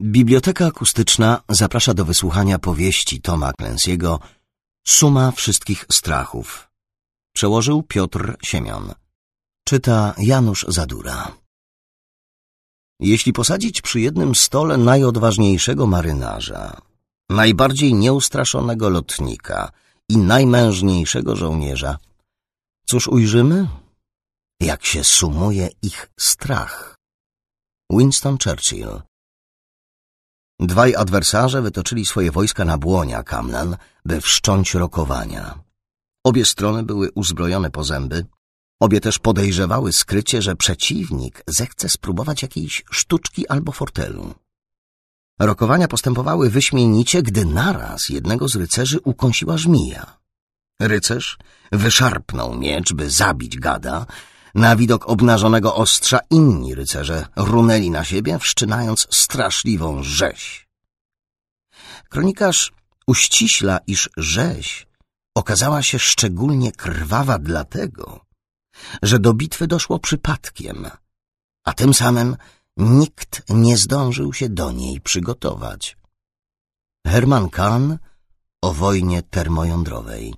Biblioteka Akustyczna zaprasza do wysłuchania powieści Toma Clancy'ego Suma wszystkich strachów. Przełożył Piotr Siemion. Czyta Janusz Zadura. Jeśli posadzić przy jednym stole najodważniejszego marynarza, najbardziej nieustraszonego lotnika i najmężniejszego żołnierza, cóż ujrzymy? Jak się sumuje ich strach. Winston Churchill. Dwaj adwersarze wytoczyli swoje wojska na błonia Camlan, by wszcząć rokowania. Obie strony były uzbrojone po zęby, obie też podejrzewały skrycie, że przeciwnik zechce spróbować jakiejś sztuczki albo fortelu. Rokowania postępowały wyśmienicie, gdy naraz jednego z rycerzy ukąsiła żmija. Rycerz wyszarpnął miecz, by zabić gada. Na widok obnażonego ostrza inni rycerze runęli na siebie, wszczynając straszliwą rzeź. Kronikarz uściśla, iż rzeź okazała się szczególnie krwawa dlatego, że do bitwy doszło przypadkiem, a tym samym nikt nie zdążył się do niej przygotować. Herman Kahn o wojnie termojądrowej.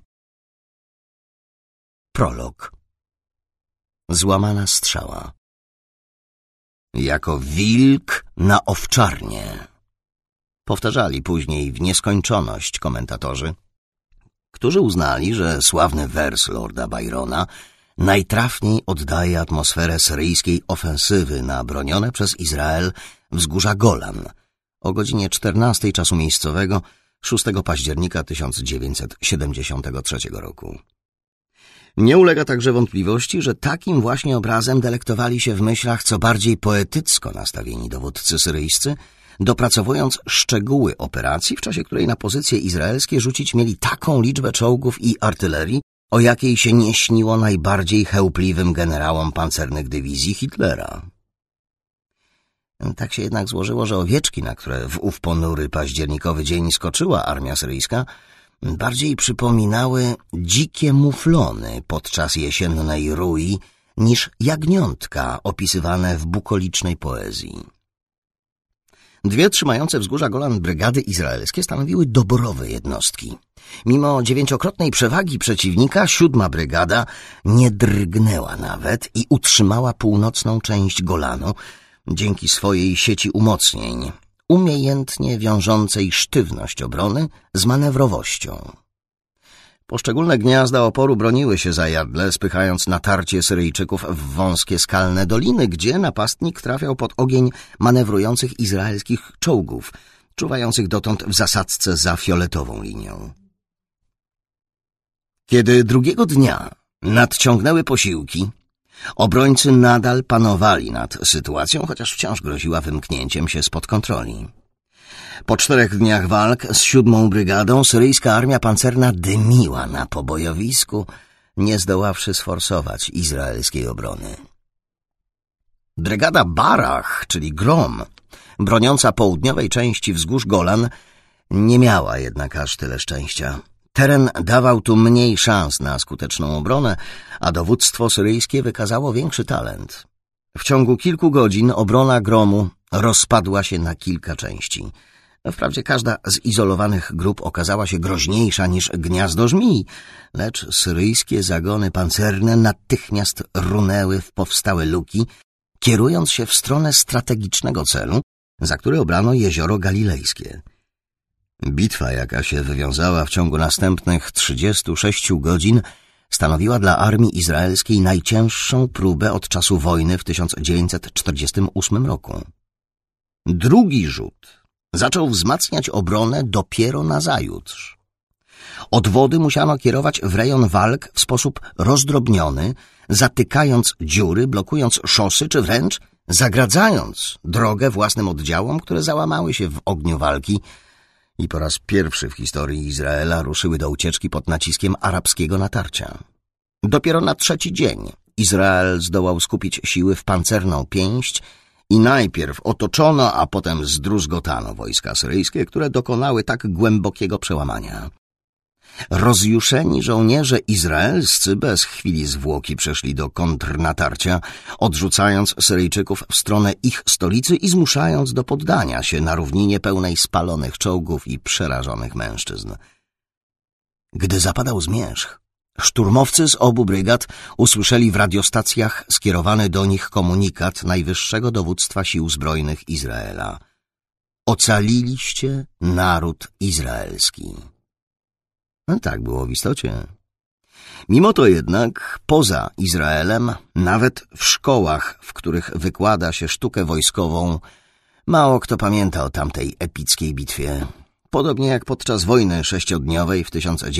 Prolog. Złamana strzała. Jako wilk na owczarnię. Powtarzali później w nieskończoność komentatorzy, którzy uznali, że sławny wers lorda Byrona najtrafniej oddaje atmosferę syryjskiej ofensywy na bronione przez Izrael wzgórza Golan o godzinie 14 czasu miejscowego 6 października 1973 roku. Nie ulega także wątpliwości, że takim właśnie obrazem delektowali się w myślach co bardziej poetycko nastawieni dowódcy syryjscy, dopracowując szczegóły operacji, w czasie której na pozycje izraelskie rzucić mieli taką liczbę czołgów i artylerii, o jakiej się nie śniło najbardziej chełpliwym generałom pancernych dywizji Hitlera. Tak się jednak złożyło, że owieczki, na które w ów ponury październikowy dzień skoczyła armia syryjska, bardziej przypominały dzikie muflony podczas jesiennej rui niż jagniątka opisywane w bukolicznej poezji. Dwie trzymające wzgórza Golan brygady izraelskie stanowiły doborowe jednostki. Mimo 9-krotnej przewagi przeciwnika 7. brygada nie drgnęła nawet i utrzymała północną część Golanu dzięki swojej sieci umocnień, umiejętnie wiążącej sztywność obrony z manewrowością. Poszczególne gniazda oporu broniły się zajadle, spychając natarcie Syryjczyków w wąskie skalne doliny, gdzie napastnik trafiał pod ogień manewrujących izraelskich czołgów, czuwających dotąd w zasadzce za fioletową linią. Kiedy drugiego dnia nadciągnęły posiłki, obrońcy nadal panowali nad sytuacją, chociaż wciąż groziła wymknięciem się spod kontroli. Po 4 dniach walk z 7. brygadą syryjska armia pancerna dymiła na pobojowisku, nie zdoławszy sforsować izraelskiej obrony. Brygada Barach, czyli Grom, broniąca południowej części wzgórz Golan, nie miała jednak aż tyle szczęścia. Teren dawał tu mniej szans na skuteczną obronę, a dowództwo syryjskie wykazało większy talent. W ciągu kilku godzin obrona Gromu rozpadła się na kilka części. Wprawdzie każda z izolowanych grup okazała się groźniejsza niż gniazdo żmij, lecz syryjskie zagony pancerne natychmiast runęły w powstałe luki, kierując się w stronę strategicznego celu, za który obrano jezioro Galilejskie. Bitwa, jaka się wywiązała w ciągu następnych 36 godzin, stanowiła dla armii izraelskiej najcięższą próbę od czasu wojny w 1948 roku. Drugi rzut zaczął wzmacniać obronę dopiero nazajutrz. Odwody musiano kierować w rejon walk w sposób rozdrobniony, zatykając dziury, blokując szosy czy wręcz zagradzając drogę własnym oddziałom, które załamały się w ogniu walki i po raz pierwszy w historii Izraela ruszyły do ucieczki pod naciskiem arabskiego natarcia. Dopiero na 3. dzień Izrael zdołał skupić siły w pancerną pięść i najpierw otoczono, a potem zdruzgotano wojska syryjskie, które dokonały tak głębokiego przełamania. Rozjuszeni żołnierze izraelscy bez chwili zwłoki przeszli do kontrnatarcia, odrzucając Syryjczyków w stronę ich stolicy i zmuszając do poddania się na równinie pełnej spalonych czołgów i przerażonych mężczyzn. Gdy zapadał zmierzch, szturmowcy z obu brygad usłyszeli w radiostacjach skierowany do nich komunikat Najwyższego Dowództwa Sił Zbrojnych Izraela. Ocaliliście naród izraelski. No tak było w istocie. Mimo to jednak poza Izraelem, nawet w szkołach, w których wykłada się sztukę wojskową, mało kto pamięta o tamtej epickiej bitwie. Podobnie jak podczas wojny sześciodniowej w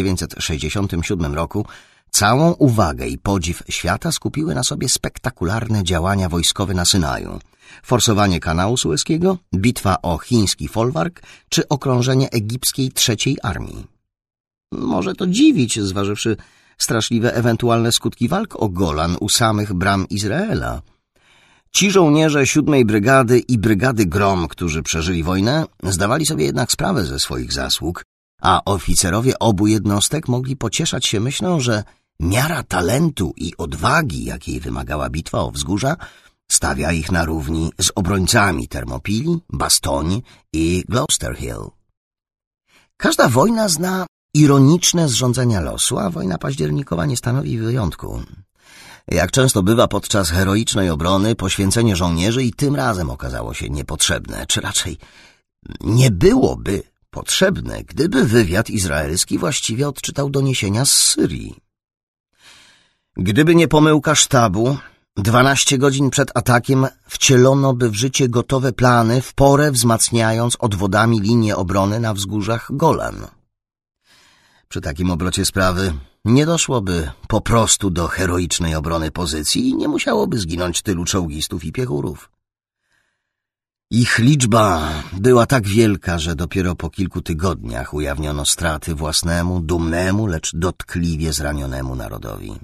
1967 roku, całą uwagę i podziw świata skupiły na sobie spektakularne działania wojskowe na Synaju, forsowanie kanału Sueskiego, bitwa o chiński folwark czy okrążenie egipskiej III Armii. Może to dziwić, zważywszy straszliwe ewentualne skutki walk o Golan u samych bram Izraela. Ci żołnierze 7. Brygady i Brygady Grom, którzy przeżyli wojnę, zdawali sobie jednak sprawę ze swoich zasług, a oficerowie obu jednostek mogli pocieszać się myślą, że miara talentu i odwagi, jakiej wymagała bitwa o wzgórza, stawia ich na równi z obrońcami Termopili, Bastoń i Gloucester Hill. Każda wojna zna ironiczne zrządzenia losu, a wojna październikowa nie stanowi wyjątku. Jak często bywa podczas heroicznej obrony, poświęcenie żołnierzy i tym razem okazało się niepotrzebne, czy raczej nie byłoby potrzebne, gdyby wywiad izraelski właściwie odczytał doniesienia z Syrii. Gdyby nie pomyłka sztabu, 12 godzin przed atakiem wcielono by w życie gotowe plany, w porę wzmacniając odwodami linię obrony na wzgórzach Golan. Przy takim obrocie sprawy nie doszłoby po prostu do heroicznej obrony pozycji i nie musiałoby zginąć tylu czołgistów i piechurów. Ich liczba była tak wielka, że dopiero po kilku tygodniach ujawniono straty własnemu, dumnemu, lecz dotkliwie zranionemu narodowi.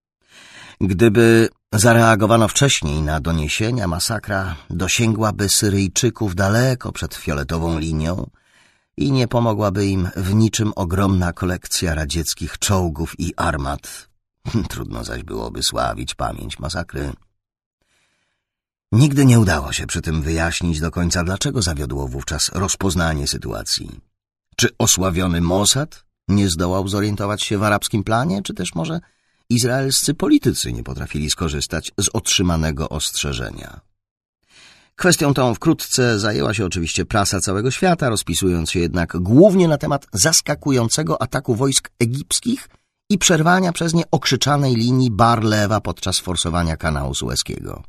Gdyby zareagowano wcześniej na doniesienia, masakra dosięgłaby Syryjczyków daleko przed fioletową linią i nie pomogłaby im w niczym ogromna kolekcja radzieckich czołgów i armat. Trudno zaś byłoby sławić pamięć masakry. Nigdy nie udało się przy tym wyjaśnić do końca, dlaczego zawiodło wówczas rozpoznanie sytuacji. Czy osławiony Mossad nie zdołał zorientować się w arabskim planie, czy też może izraelscy politycy nie potrafili skorzystać z otrzymanego ostrzeżenia. Kwestią tą wkrótce zajęła się oczywiście prasa całego świata, rozpisując się jednak głównie na temat zaskakującego ataku wojsk egipskich i przerwania przez nie okrzyczanej linii Bar-Lewa podczas forsowania kanału Sueskiego.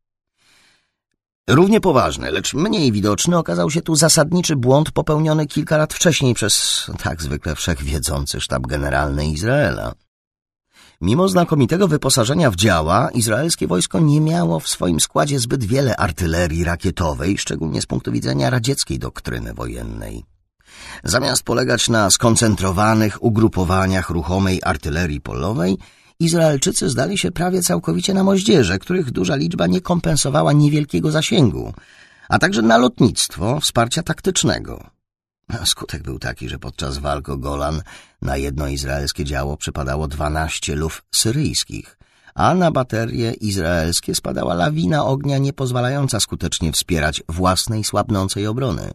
Równie poważny, lecz mniej widoczny okazał się tu zasadniczy błąd popełniony kilka lat wcześniej przez tak zwykle wszechwiedzący sztab generalny Izraela. Mimo znakomitego wyposażenia w działa, izraelskie wojsko nie miało w swoim składzie zbyt wiele artylerii rakietowej, szczególnie z punktu widzenia radzieckiej doktryny wojennej. Zamiast polegać na skoncentrowanych ugrupowaniach ruchomej artylerii polowej, Izraelczycy zdali się prawie całkowicie na moździerze, których duża liczba nie kompensowała niewielkiego zasięgu, a także na lotnictwo wsparcia taktycznego. Skutek był taki, że podczas walk o Golan na jedno izraelskie działo przypadało 12 luf syryjskich, a na baterie izraelskie spadała lawina ognia nie pozwalająca skutecznie wspierać własnej słabnącej obrony.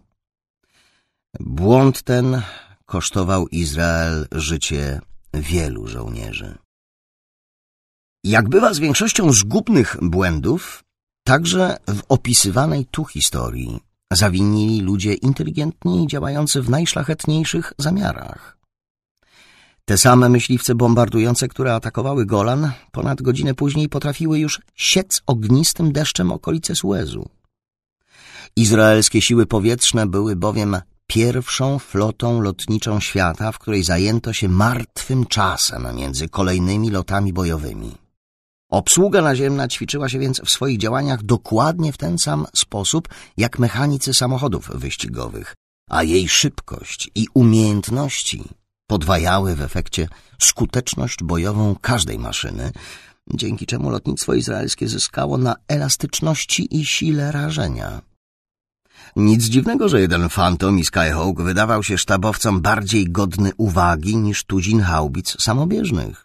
Błąd ten kosztował Izrael życie wielu żołnierzy. Jak bywa z większością zgubnych błędów, także w opisywanej tu historii zawinili ludzie inteligentni i działający w najszlachetniejszych zamiarach. Te same myśliwce bombardujące, które atakowały Golan, ponad godzinę później potrafiły już siec ognistym deszczem okolice Suezu. Izraelskie siły powietrzne były bowiem pierwszą flotą lotniczą świata, w której zajęto się martwym czasem między kolejnymi lotami bojowymi. Obsługa naziemna ćwiczyła się więc w swoich działaniach dokładnie w ten sam sposób jak mechanicy samochodów wyścigowych, a jej szybkość i umiejętności podwajały w efekcie skuteczność bojową każdej maszyny, dzięki czemu lotnictwo izraelskie zyskało na elastyczności i sile rażenia. Nic dziwnego, że jeden Phantom i Skyhawk wydawał się sztabowcom bardziej godny uwagi niż tuzin haubic samobieżnych.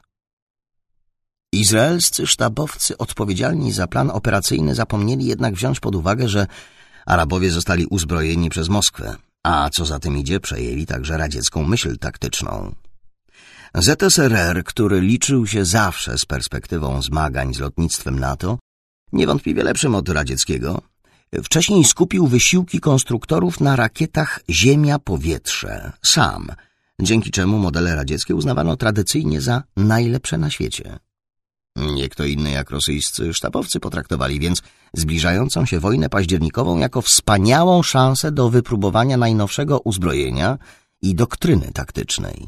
Izraelscy sztabowcy odpowiedzialni za plan operacyjny zapomnieli jednak wziąć pod uwagę, że Arabowie zostali uzbrojeni przez Moskwę, a co za tym idzie, przejęli także radziecką myśl taktyczną. ZSRR, który liczył się zawsze z perspektywą zmagań z lotnictwem NATO, niewątpliwie lepszym od radzieckiego, wcześniej skupił wysiłki konstruktorów na rakietach ziemia-powietrze, SAM, dzięki czemu modele radzieckie uznawano tradycyjnie za najlepsze na świecie. Nie kto inny jak rosyjscy sztabowcy potraktowali więc zbliżającą się wojnę październikową jako wspaniałą szansę do wypróbowania najnowszego uzbrojenia i doktryny taktycznej.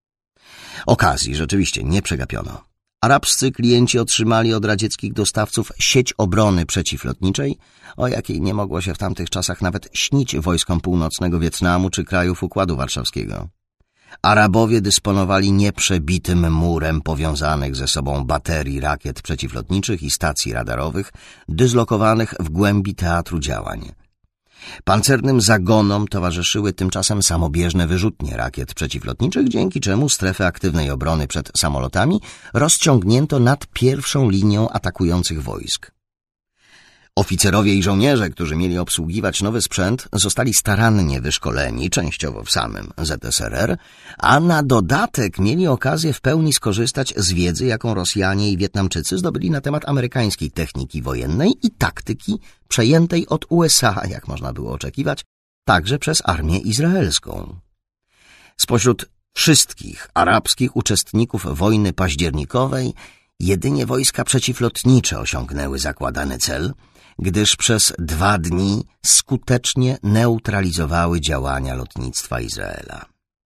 Okazji rzeczywiście nie przegapiono. Arabscy klienci otrzymali od radzieckich dostawców sieć obrony przeciwlotniczej, o jakiej nie mogło się w tamtych czasach nawet śnić wojskom północnego Wietnamu czy krajów Układu Warszawskiego. Arabowie dysponowali nieprzebitym murem powiązanych ze sobą baterii rakiet przeciwlotniczych i stacji radarowych dyslokowanych w głębi teatru działań. Pancernym zagonom towarzyszyły tymczasem samobieżne wyrzutnie rakiet przeciwlotniczych, dzięki czemu strefę aktywnej obrony przed samolotami rozciągnięto nad pierwszą linią atakujących wojsk. Oficerowie i żołnierze, którzy mieli obsługiwać nowy sprzęt, zostali starannie wyszkoleni, częściowo w samym ZSRR, a na dodatek mieli okazję w pełni skorzystać z wiedzy, jaką Rosjanie i Wietnamczycy zdobyli na temat amerykańskiej techniki wojennej i taktyki przejętej od USA, jak można było oczekiwać, także przez armię izraelską. Spośród wszystkich arabskich uczestników wojny październikowej jedynie wojska przeciwlotnicze osiągnęły zakładany cel, gdyż przez 2 dni skutecznie neutralizowały działania lotnictwa Izraela.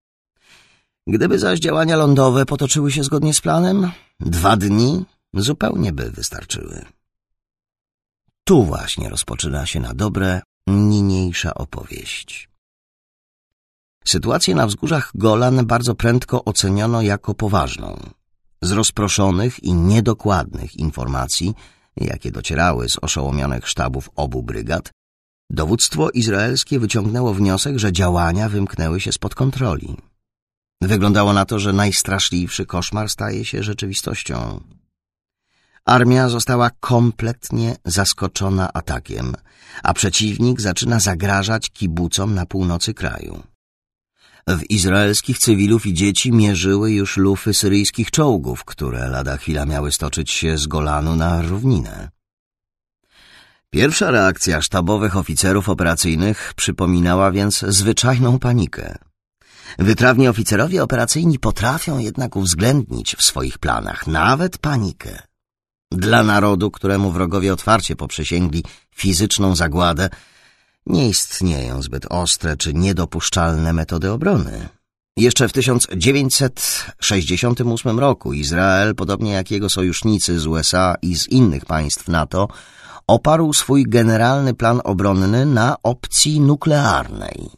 Gdyby zaś działania lądowe potoczyły się zgodnie z planem, 2 dni zupełnie by wystarczyły. Tu właśnie rozpoczyna się na dobre niniejsza opowieść. Sytuację na wzgórzach Golan bardzo prędko oceniono jako poważną. Z rozproszonych i niedokładnych informacji, jakie docierały z oszołomionych sztabów obu brygad, dowództwo izraelskie wyciągnęło wniosek, że działania wymknęły się spod kontroli. Wyglądało na to, że najstraszliwszy koszmar staje się rzeczywistością. Armia została kompletnie zaskoczona atakiem, a przeciwnik zaczyna zagrażać kibucom na północy kraju. W izraelskich cywilów i dzieci mierzyły już lufy syryjskich czołgów, które lada chwila miały stoczyć się z Golanu na równinę. Pierwsza reakcja sztabowych oficerów operacyjnych przypominała więc zwyczajną panikę. Wytrawni oficerowie operacyjni potrafią jednak uwzględnić w swoich planach nawet panikę. Dla narodu, któremu wrogowie otwarcie poprzysięgli fizyczną zagładę, nie istnieją zbyt ostre czy niedopuszczalne metody obrony. Jeszcze w 1968 roku Izrael, podobnie jak jego sojusznicy z USA i z innych państw NATO, oparł swój generalny plan obronny na opcji nuklearnej.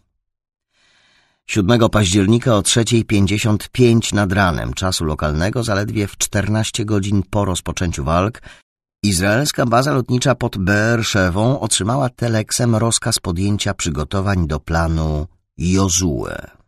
7 października o 3:55 nad ranem czasu lokalnego, zaledwie w 14 godzin po rozpoczęciu walk, izraelska baza lotnicza pod Beerszewą otrzymała teleksem rozkaz podjęcia przygotowań do planu Jozue.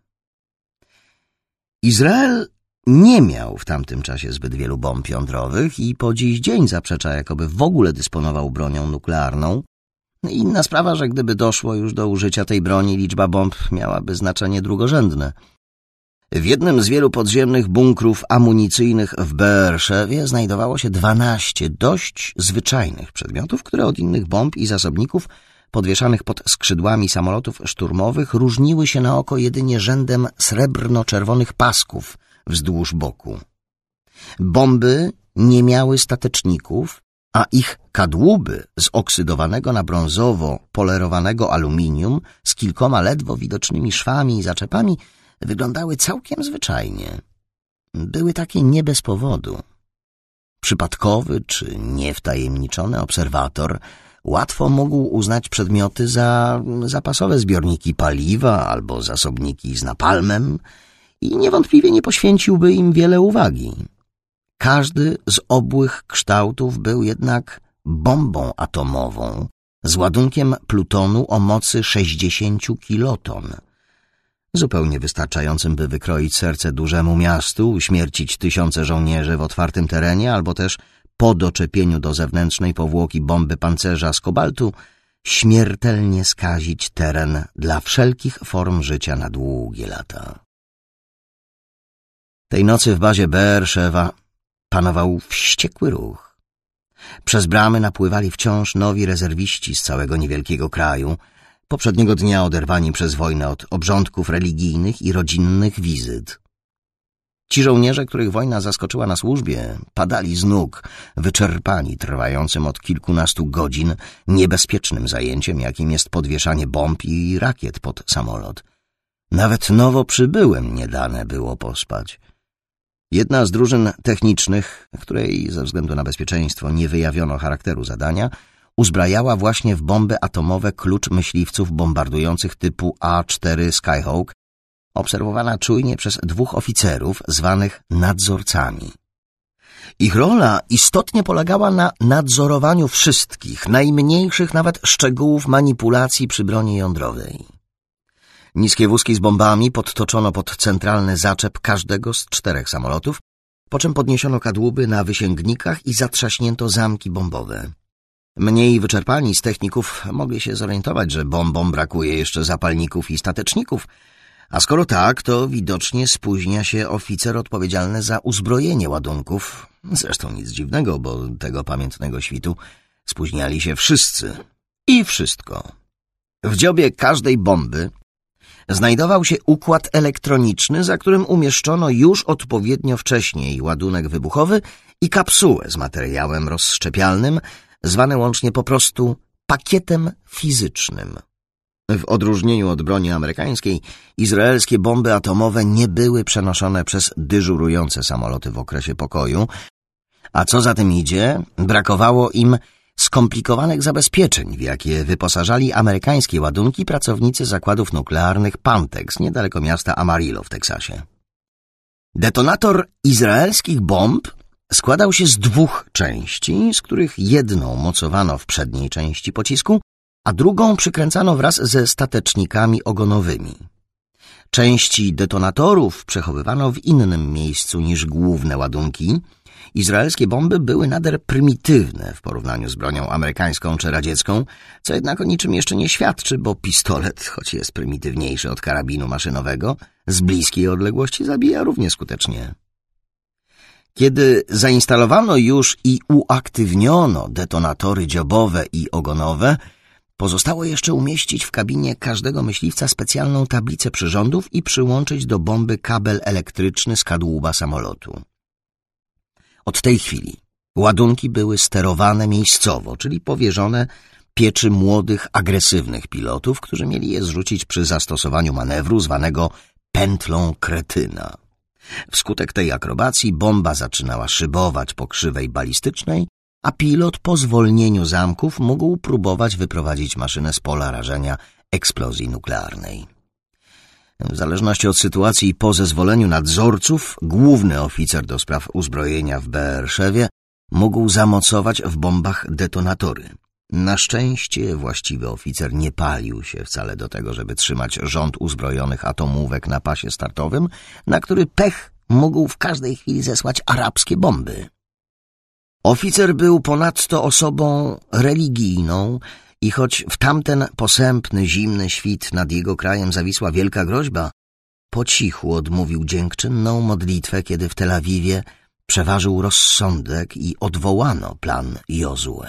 Izrael nie miał w tamtym czasie zbyt wielu bomb jądrowych i po dziś dzień zaprzecza, jakoby w ogóle dysponował bronią nuklearną. Inna sprawa, że gdyby doszło już do użycia tej broni, liczba bomb miałaby znaczenie drugorzędne. W jednym z wielu podziemnych bunkrów amunicyjnych w Beerszewie znajdowało się 12 dość zwyczajnych przedmiotów, które od innych bomb i zasobników podwieszanych pod skrzydłami samolotów szturmowych różniły się na oko jedynie rzędem srebrno-czerwonych pasków wzdłuż boku. Bomby nie miały stateczników, a ich kadłuby z oksydowanego na brązowo polerowanego aluminium z kilkoma ledwo widocznymi szwami i zaczepami wyglądały całkiem zwyczajnie. Były takie nie bez powodu. Przypadkowy czy niewtajemniczony obserwator łatwo mógł uznać przedmioty za zapasowe zbiorniki paliwa albo zasobniki z napalmem i niewątpliwie nie poświęciłby im wiele uwagi. Każdy z obłych kształtów był jednak bombą atomową, z ładunkiem plutonu o mocy 60 kiloton. Zupełnie wystarczającym, by wykroić serce dużemu miastu, uśmiercić tysiące żołnierzy w otwartym terenie, albo też po doczepieniu do zewnętrznej powłoki bomby pancerza z kobaltu śmiertelnie skazić teren dla wszelkich form życia na długie lata. Tej nocy w bazie Beerszewa panował wściekły ruch. Przez bramy napływali wciąż nowi rezerwiści z całego niewielkiego kraju, poprzedniego dnia oderwani przez wojnę od obrządków religijnych i rodzinnych wizyt. Ci żołnierze, których wojna zaskoczyła na służbie, padali z nóg, wyczerpani trwającym od kilkunastu godzin niebezpiecznym zajęciem, jakim jest podwieszanie bomb i rakiet pod samolot. Nawet nowo przybyłym nie dane było pospać. Jedna z drużyn technicznych, której ze względu na bezpieczeństwo nie wyjawiono charakteru zadania, uzbrajała właśnie w bomby atomowe klucz myśliwców bombardujących typu A-4 Skyhawk, obserwowana czujnie przez 2 oficerów zwanych nadzorcami. Ich rola istotnie polegała na nadzorowaniu wszystkich, najmniejszych nawet szczegółów manipulacji przy broni jądrowej. Niskie wózki z bombami podtoczono pod centralny zaczep każdego z 4 samolotów, po czym podniesiono kadłuby na wysięgnikach i zatrzaśnięto zamki bombowe. Mniej wyczerpani z techników mogli się zorientować, że bombom brakuje jeszcze zapalników i stateczników, a skoro tak, to widocznie spóźnia się oficer odpowiedzialny za uzbrojenie ładunków. Zresztą nic dziwnego, bo tego pamiętnego świtu spóźniali się wszyscy i wszystko. W dziobie każdej bomby znajdował się układ elektroniczny, za którym umieszczono już odpowiednio wcześniej ładunek wybuchowy i kapsułę z materiałem rozszczepialnym, zwane łącznie po prostu pakietem fizycznym. W odróżnieniu od broni amerykańskiej, izraelskie bomby atomowe nie były przenoszone przez dyżurujące samoloty w okresie pokoju, a co za tym idzie, brakowało im skomplikowanych zabezpieczeń, w jakie wyposażali amerykańskie ładunki pracownicy zakładów nuklearnych Pantex, niedaleko miasta Amarillo w Teksasie. Detonator izraelskich bomb składał się z 2 części, z których jedną mocowano w przedniej części pocisku, a drugą przykręcano wraz ze statecznikami ogonowymi. Części detonatorów przechowywano w innym miejscu niż główne ładunki. Izraelskie bomby były nader prymitywne w porównaniu z bronią amerykańską czy radziecką, co jednak o niczym jeszcze nie świadczy, bo pistolet, choć jest prymitywniejszy od karabinu maszynowego, z bliskiej odległości zabija równie skutecznie. Kiedy zainstalowano już i uaktywniono detonatory dziobowe i ogonowe, pozostało jeszcze umieścić w kabinie każdego myśliwca specjalną tablicę przyrządów i przyłączyć do bomby kabel elektryczny z kadłuba samolotu. Od tej chwili ładunki były sterowane miejscowo, czyli powierzone pieczy młodych, agresywnych pilotów, którzy mieli je zrzucić przy zastosowaniu manewru zwanego pętlą kretyna. Wskutek tej akrobacji bomba zaczynała szybować po krzywej balistycznej, a pilot po zwolnieniu zamków mógł próbować wyprowadzić maszynę z pola rażenia eksplozji nuklearnej. W zależności od sytuacji i po zezwoleniu nadzorców, główny oficer do spraw uzbrojenia w Beerszewie mógł zamocować w bombach detonatory. Na szczęście właściwy oficer nie palił się wcale do tego, żeby trzymać rząd uzbrojonych atomówek na pasie startowym, na który pech mógł w każdej chwili zesłać arabskie bomby. Oficer był ponadto osobą religijną i choć w tamten posępny, zimny świt nad jego krajem zawisła wielka groźba, po cichu odmówił dziękczynną modlitwę, kiedy w Tel Awiwie przeważył rozsądek i odwołano plan Jozue.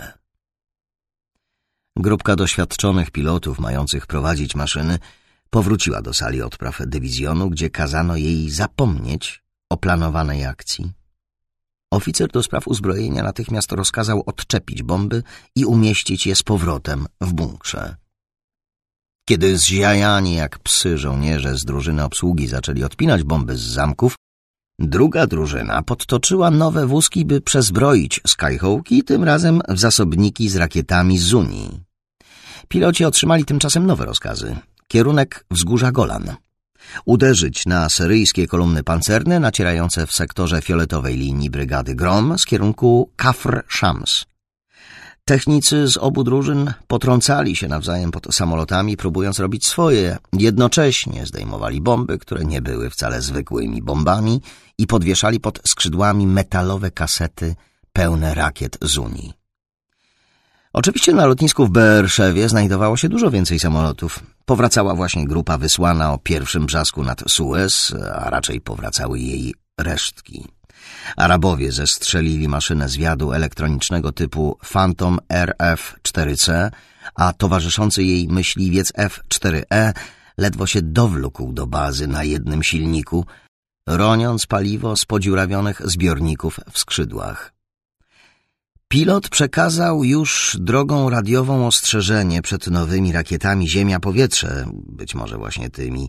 Grupka doświadczonych pilotów mających prowadzić maszyny powróciła do sali odpraw dywizjonu, gdzie kazano jej zapomnieć o planowanej akcji. Oficer do spraw uzbrojenia natychmiast rozkazał odczepić bomby i umieścić je z powrotem w bunkrze. Kiedy zziajani jak psy żołnierze z drużyny obsługi zaczęli odpinać bomby z zamków, druga drużyna podtoczyła nowe wózki, by przezbroić Skyhawki, tym razem w zasobniki z rakietami z Unii. Piloci otrzymali tymczasem nowe rozkazy. Kierunek wzgórza Golan. Uderzyć na syryjskie kolumny pancerne nacierające w sektorze fioletowej linii brygady Grom z kierunku Kafr Shams. Technicy z obu drużyn potrącali się nawzajem pod samolotami, próbując robić swoje. Jednocześnie zdejmowali bomby, które nie były wcale zwykłymi bombami i podwieszali pod skrzydłami metalowe kasety pełne rakiet z Unii. Oczywiście na lotnisku w Beerszewie znajdowało się dużo więcej samolotów. Powracała właśnie grupa wysłana o pierwszym brzasku nad Suez, a raczej powracały jej resztki. Arabowie zestrzelili maszynę zwiadu elektronicznego typu Phantom RF-4C, a towarzyszący jej myśliwiec F-4E ledwo się dowlókł do bazy na jednym silniku, roniąc paliwo z podziurawionych zbiorników w skrzydłach. Pilot przekazał już drogą radiową ostrzeżenie przed nowymi rakietami ziemia-powietrze, być może właśnie tymi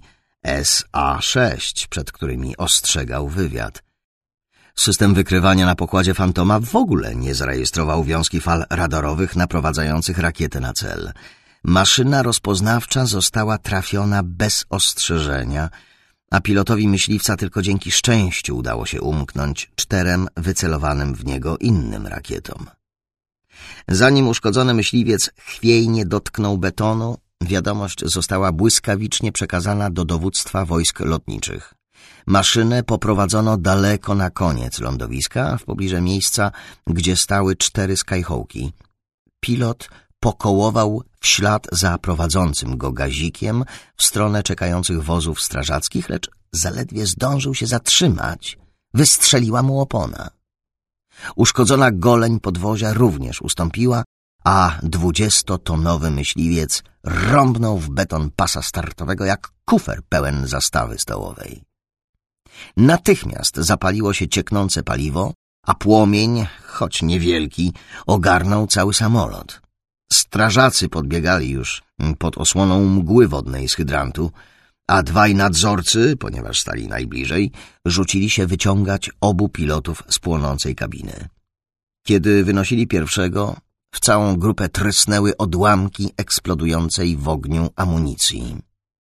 SA-6, przed którymi ostrzegał wywiad. System wykrywania na pokładzie Fantoma w ogóle nie zarejestrował wiązki fal radarowych naprowadzających rakietę na cel. Maszyna rozpoznawcza została trafiona bez ostrzeżenia, a pilotowi myśliwca tylko dzięki szczęściu udało się umknąć 4 wycelowanym w niego innym rakietom. Zanim uszkodzony myśliwiec chwiejnie dotknął betonu, wiadomość została błyskawicznie przekazana do dowództwa wojsk lotniczych. Maszynę poprowadzono daleko na koniec lądowiska, w pobliże miejsca, gdzie stały 4 Skyhawki. Pilot pokołował w ślad za prowadzącym go gazikiem w stronę czekających wozów strażackich, lecz zaledwie zdążył się zatrzymać, wystrzeliła mu opona. Uszkodzona goleń podwozia również ustąpiła, a 20-tonowy myśliwiec rąbnął w beton pasa startowego jak kufer pełen zastawy stołowej. Natychmiast zapaliło się cieknące paliwo, a płomień, choć niewielki, ogarnął cały samolot. Strażacy podbiegali już pod osłoną mgły wodnej z hydrantu, a 2 nadzorcy, ponieważ stali najbliżej, rzucili się wyciągać obu pilotów z płonącej kabiny. Kiedy wynosili pierwszego, w całą grupę trysnęły odłamki eksplodującej w ogniu amunicji.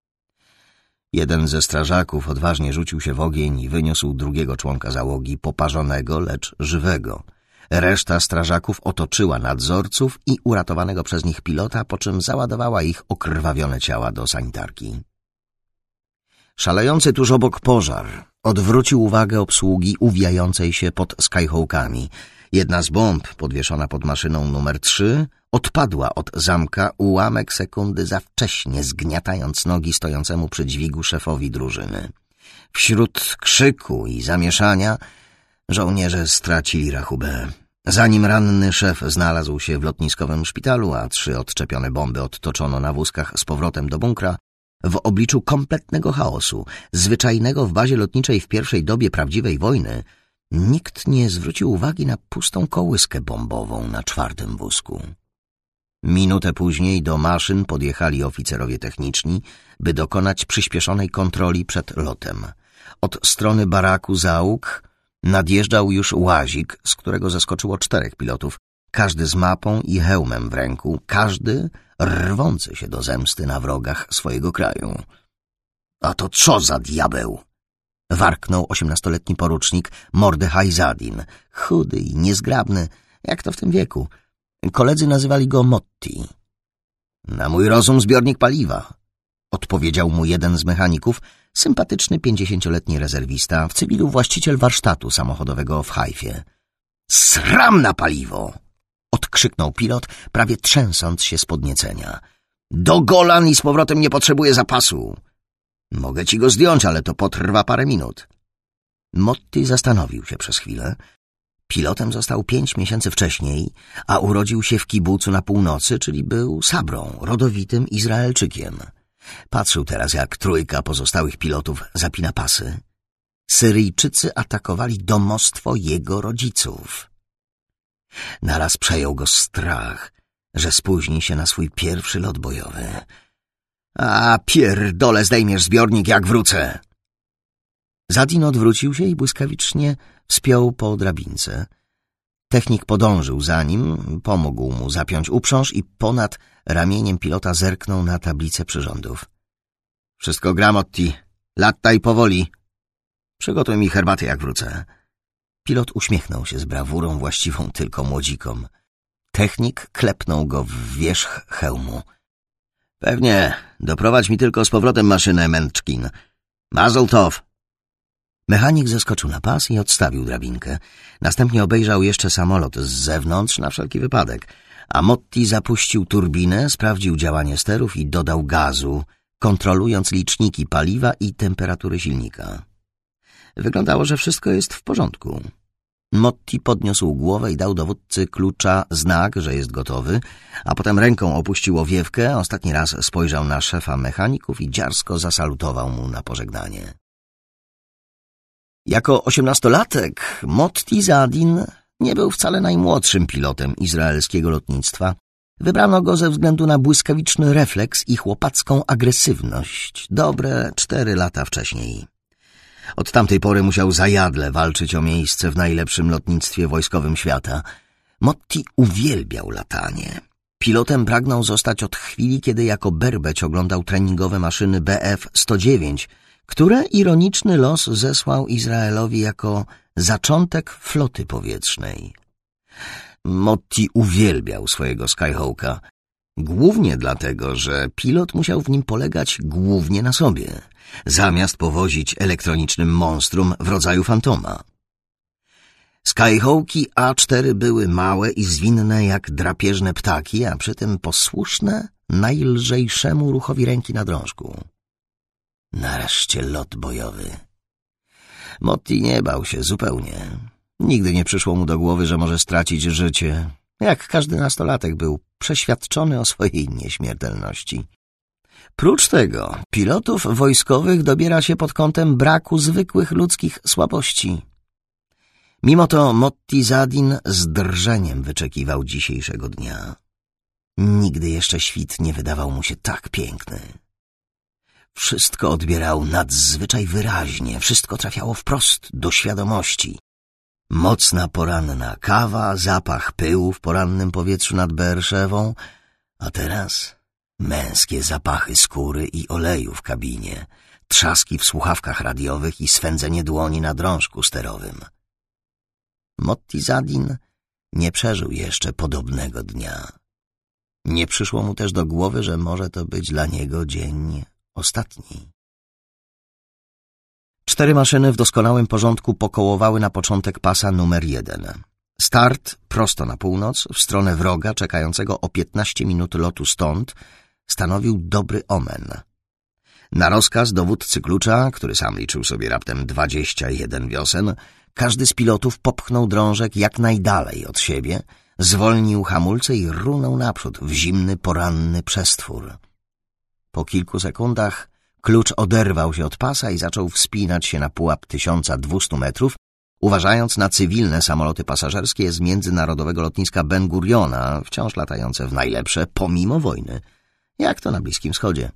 Jeden ze strażaków odważnie rzucił się w ogień i wyniósł drugiego członka załogi, poparzonego, lecz żywego. Reszta strażaków otoczyła nadzorców i uratowanego przez nich pilota, po czym załadowała ich okrwawione ciała do sanitarki. Szalejący tuż obok pożar odwrócił uwagę obsługi uwijającej się pod Skyhawkami. Jedna z bomb, podwieszona pod maszyną numer 3, odpadła od zamka ułamek sekundy za wcześnie, zgniatając nogi stojącemu przy dźwigu szefowi drużyny. Wśród krzyku i zamieszania żołnierze stracili rachubę. Zanim ranny szef znalazł się w lotniskowym szpitalu, a 3 odczepione bomby odtoczono na wózkach z powrotem do bunkra, w obliczu kompletnego chaosu, zwyczajnego w bazie lotniczej w pierwszej dobie prawdziwej wojny, nikt nie zwrócił uwagi na pustą kołyskę bombową na 4. wózku. Minutę później do maszyn podjechali oficerowie techniczni, by dokonać przyspieszonej kontroli przed lotem. Od strony baraku załóg nadjeżdżał już łazik, z którego zeskoczyło 4 pilotów, każdy z mapą i hełmem w ręku, każdy rwący się do zemsty na wrogach swojego kraju. — A to co za diabeł? — warknął 18-letni porucznik Mordechaj Zadin, chudy i niezgrabny, jak to w tym wieku. Koledzy nazywali go Motti. — Na mój rozum zbiornik paliwa — odpowiedział mu jeden z mechaników, sympatyczny 50-letni rezerwista, w cywilu właściciel warsztatu samochodowego w Hajfie. — Sram na paliwo! — odkrzyknął pilot, prawie trzęsąc się z podniecenia. — Do Golan i z powrotem nie potrzebuję zapasu. Mogę ci go zdjąć, ale to potrwa parę minut. Motti zastanowił się przez chwilę. Pilotem został 5 miesięcy wcześniej, a urodził się w kibucu na północy, czyli był Sabrą, rodowitym Izraelczykiem. Patrzył teraz, jak 3 pozostałych pilotów zapina pasy. Syryjczycy atakowali domostwo jego rodziców. Naraz przejął go strach, że spóźni się na swój pierwszy lot bojowy. — A pierdole, zdejmiesz zbiornik, jak wrócę! Zadin odwrócił się i błyskawicznie wspiął po drabince. Technik podążył za nim, pomógł mu zapiąć uprząż i ponad ramieniem pilota zerknął na tablicę przyrządów. — Wszystko gra, Motti. Lattaj powoli. Przygotuj mi herbatę, jak wrócę. Pilot uśmiechnął się z brawurą właściwą tylko młodzikom. Technik klepnął go w wierzch hełmu. Pewnie, doprowadź mi tylko z powrotem maszynę, Męczkin. Mazel tov. Mechanik zeskoczył na pas i odstawił drabinkę. Następnie obejrzał jeszcze samolot z zewnątrz na wszelki wypadek, a Motti zapuścił turbinę, sprawdził działanie sterów i dodał gazu, kontrolując liczniki paliwa i temperatury silnika. Wyglądało, że wszystko jest w porządku. Motti podniósł głowę i dał dowódcy klucza znak, że jest gotowy, a potem ręką opuścił owiewkę, ostatni raz spojrzał na szefa mechaników i dziarsko zasalutował mu na pożegnanie. Jako 18-latek Motti Zadin nie był wcale najmłodszym pilotem izraelskiego lotnictwa. Wybrano go ze względu na błyskawiczny refleks i chłopacką agresywność dobre 4 lata wcześniej. Od tamtej pory musiał zajadle walczyć o miejsce w najlepszym lotnictwie wojskowym świata. Motti uwielbiał latanie. Pilotem pragnął zostać od chwili, kiedy jako berbeć oglądał treningowe maszyny Bf-109, które ironiczny los zesłał Izraelowi jako zaczątek floty powietrznej. Motti uwielbiał swojego Skyhawka, głównie dlatego, że pilot musiał w nim polegać głównie na sobie, zamiast powozić elektronicznym monstrum w rodzaju fantoma. Skyhawki A4 były małe i zwinne jak drapieżne ptaki, a przy tym posłuszne najlżejszemu ruchowi ręki na drążku. Nareszcie lot bojowy. Motti nie bał się zupełnie. Nigdy nie przyszło mu do głowy, że może stracić życie. Jak każdy nastolatek był przeświadczony o swojej nieśmiertelności. Prócz tego pilotów wojskowych dobiera się pod kątem braku zwykłych ludzkich słabości. Mimo to Motti Zadin z drżeniem wyczekiwał dzisiejszego dnia. Nigdy jeszcze świt nie wydawał mu się tak piękny. Wszystko odbierał nadzwyczaj wyraźnie, wszystko trafiało wprost do świadomości. Mocna poranna kawa, zapach pyłu w porannym powietrzu nad Beerszewą, a teraz męskie zapachy skóry i oleju w kabinie, trzaski w słuchawkach radiowych i swędzenie dłoni na drążku sterowym. Motti Zadin nie przeżył jeszcze podobnego dnia. Nie przyszło mu też do głowy, że może to być dla niego dzień ostatni. 4 maszyny w doskonałym porządku pokołowały na początek pasa numer 1. Start prosto na północ, w stronę wroga, czekającego o 15 minut lotu stąd, stanowił dobry omen. Na rozkaz dowódcy klucza, który sam liczył sobie raptem 21 wiosen, każdy z pilotów popchnął drążek jak najdalej od siebie, zwolnił hamulce i runął naprzód w zimny, poranny przestwór. Po kilku sekundach klucz oderwał się od pasa i zaczął wspinać się na pułap 1200 metrów, uważając na cywilne samoloty pasażerskie z międzynarodowego lotniska Ben Guriona, wciąż latające w najlepsze pomimo wojny, jak to na Bliskim Wschodzie.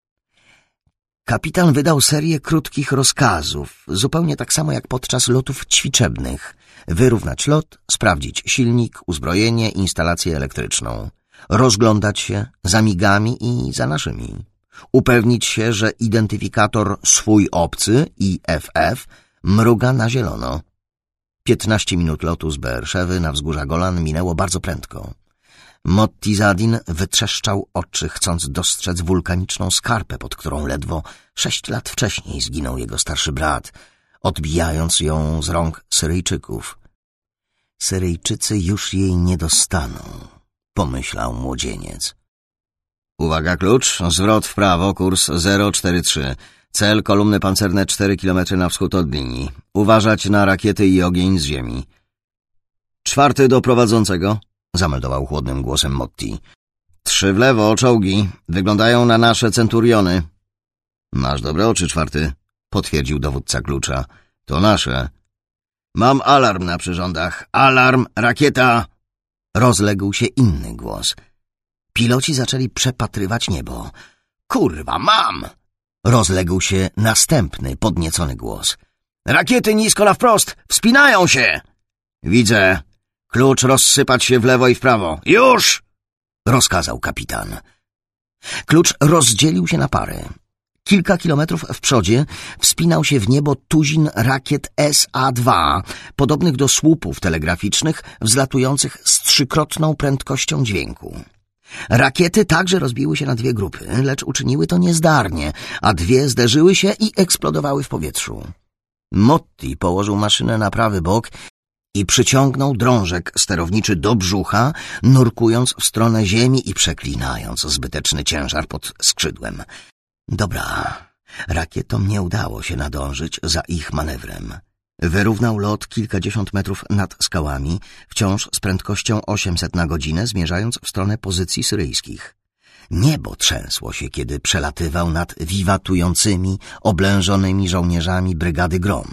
Kapitan wydał serię krótkich rozkazów, zupełnie tak samo jak podczas lotów ćwiczebnych. Wyrównać lot, sprawdzić silnik, uzbrojenie, instalację elektryczną. Rozglądać się za migami i za naszymi. Upewnić się, że identyfikator swój obcy, IFF, mruga na zielono. 15 minut lotu z Beerszewy na wzgórza Golan minęło bardzo prędko. Motti Zadin wytrzeszczał oczy, chcąc dostrzec wulkaniczną skarpę, pod którą ledwo 6 lat wcześniej zginął jego starszy brat, odbijając ją z rąk Syryjczyków. Syryjczycy już jej nie dostaną, pomyślał młodzieniec. Uwaga, klucz, zwrot w prawo, kurs 043. Cel, kolumny pancerne 4 km na wschód od linii. Uważać na rakiety i ogień z ziemi. 4 do prowadzącego, zameldował chłodnym głosem Motti. 3 w lewo, czołgi. Wyglądają na nasze centuriony. Masz dobre oczy, 4, potwierdził dowódca klucza. To nasze. Mam alarm na przyrządach. Alarm, rakieta! Rozległ się inny głos. Piloci zaczęli przepatrywać niebo. Kurwa, mam! Rozległ się następny, podniecony głos. Rakiety nisko na wprost! Wspinają się! Widzę. Klucz rozsypać się w lewo i w prawo. Już! Rozkazał kapitan. Klucz rozdzielił się na pary. Kilka kilometrów w przodzie wspinał się w niebo tuzin rakiet SA-2, podobnych do słupów telegraficznych, wzlatujących z 3-krotną prędkością dźwięku. Rakiety także rozbiły się na 2 grupy, lecz uczyniły to niezdarnie, a 2 zderzyły się i eksplodowały w powietrzu. Motti położył maszynę na prawy bok i przyciągnął drążek sterowniczy do brzucha, nurkując w stronę ziemi i przeklinając zbyteczny ciężar pod skrzydłem. Dobra, rakietom nie udało się nadążyć za ich manewrem. Wyrównał lot kilkadziesiąt metrów nad skałami, wciąż z prędkością 800 na godzinę, zmierzając w stronę pozycji syryjskich. Niebo trzęsło się, kiedy przelatywał nad wiwatującymi, oblężonymi żołnierzami brygady Grom.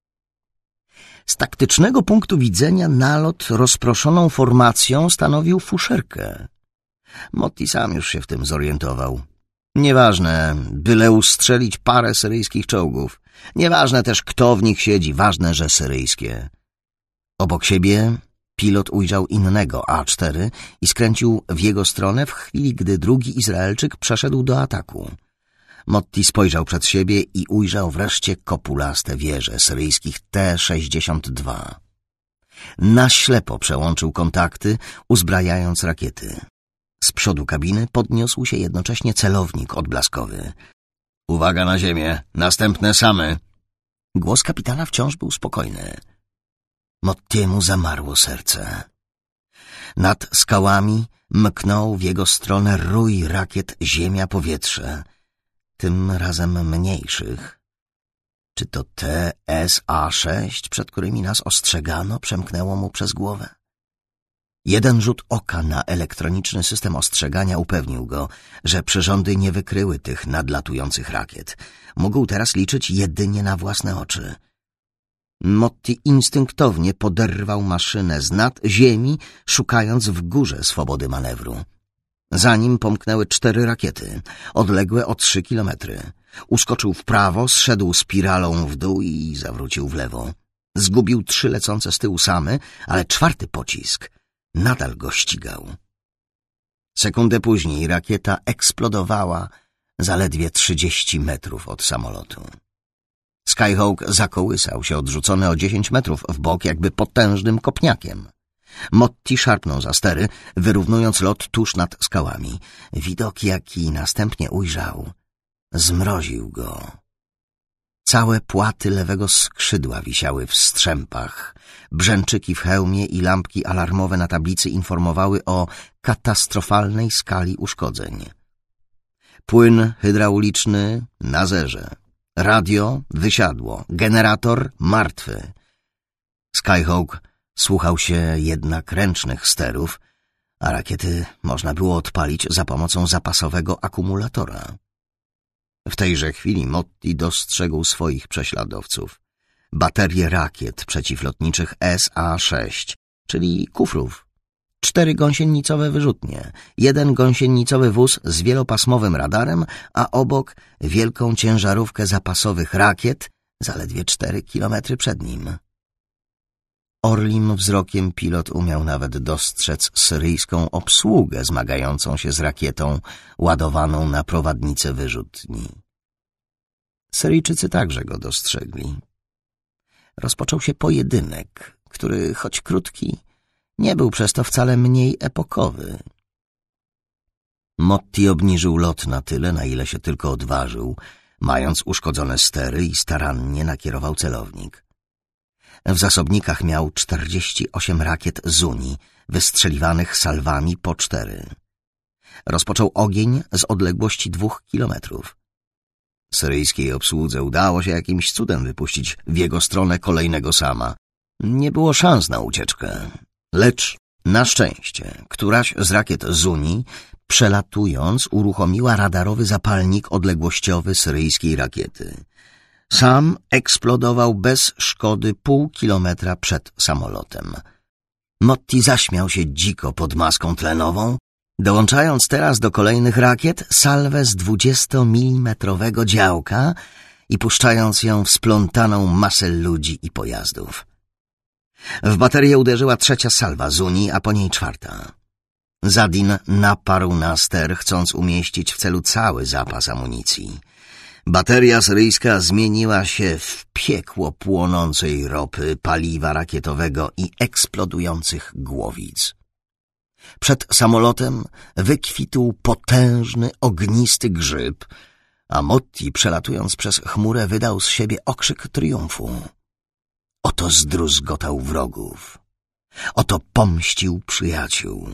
Z taktycznego punktu widzenia nalot rozproszoną formacją stanowił fuszerkę. Motti sam już się w tym zorientował. Nieważne, byle ustrzelić parę syryjskich czołgów. Nieważne też, kto w nich siedzi, ważne, że syryjskie. Obok siebie pilot ujrzał innego A4 i skręcił w jego stronę w chwili, gdy drugi Izraelczyk przeszedł do ataku. Motti spojrzał przed siebie i ujrzał wreszcie kopulaste wieże syryjskich T-62. Na ślepo przełączył kontakty, uzbrajając rakiety. Z przodu kabiny podniósł się jednocześnie celownik odblaskowy. Uwaga na ziemię, następne same. Głos kapitana wciąż był spokojny. Mottiemu zamarło serce. Nad skałami mknął w jego stronę rój rakiet ziemia-powietrze, tym razem mniejszych. Czy to te SA-6, przed którymi nas ostrzegano, przemknęło mu przez głowę? Jeden rzut oka na elektroniczny system ostrzegania upewnił go, że przyrządy nie wykryły tych nadlatujących rakiet. Mógł teraz liczyć jedynie na własne oczy. Motti instynktownie poderwał maszynę z nad ziemi, szukając w górze swobody manewru. Za nim pomknęły 4 rakiety, odległe o 3 kilometry. Uskoczył w prawo, zszedł spiralą w dół i zawrócił w lewo. Zgubił 3 lecące z tyłu same, ale 4. pocisk nadal go ścigał. Sekundę później rakieta eksplodowała zaledwie 30 metrów od samolotu. Skyhawk zakołysał się odrzucony o 10 metrów w bok jakby potężnym kopniakiem. Motti szarpnął za stery, wyrównując lot tuż nad skałami. Widok, jaki następnie ujrzał, zmroził go. Całe płaty lewego skrzydła wisiały w strzępach. Brzęczyki w hełmie i lampki alarmowe na tablicy informowały o katastrofalnej skali uszkodzeń. Płyn hydrauliczny na zerze. Radio wysiadło. Generator martwy. Skyhawk słuchał się jednak ręcznych sterów, a rakiety można było odpalić za pomocą zapasowego akumulatora. W tejże chwili Motti dostrzegł swoich prześladowców. Baterie rakiet przeciwlotniczych SA-6, czyli kufrów. 4 gąsienicowe wyrzutnie, 1 gąsienicowy wóz z wielopasmowym radarem, a obok wielką ciężarówkę zapasowych rakiet, zaledwie 4 kilometry przed nim. Orlim wzrokiem pilot umiał nawet dostrzec syryjską obsługę zmagającą się z rakietą ładowaną na prowadnicę wyrzutni. Syryjczycy także go dostrzegli. Rozpoczął się pojedynek, który, choć krótki, nie był przez to wcale mniej epokowy. Motti obniżył lot na tyle, na ile się tylko odważył, mając uszkodzone stery i starannie nakierował celownik. W zasobnikach miał 48 rakiet Zuni, wystrzeliwanych salwami po 4. Rozpoczął ogień z odległości 2 kilometrów. Syryjskiej obsłudze udało się jakimś cudem wypuścić w jego stronę kolejnego sama. Nie było szans na ucieczkę. Lecz na szczęście któraś z rakiet Zuni, przelatując, uruchomiła radarowy zapalnik odległościowy syryjskiej rakiety. Sam eksplodował bez szkody pół kilometra przed samolotem. Motti zaśmiał się dziko pod maską tlenową, dołączając teraz do kolejnych rakiet salwę z 20-milimetrowego działka i puszczając ją w splątaną masę ludzi i pojazdów. W baterię uderzyła 3. salwa Zuni, a po niej 4. Zadin naparł na ster, chcąc umieścić w celu cały zapas amunicji. Bateria syryjska zmieniła się w piekło płonącej ropy, paliwa rakietowego i eksplodujących głowic. Przed samolotem wykwitł potężny, ognisty grzyb, a Motti, przelatując przez chmurę, wydał z siebie okrzyk triumfu. Oto zdruzgotał wrogów. Oto pomścił przyjaciół.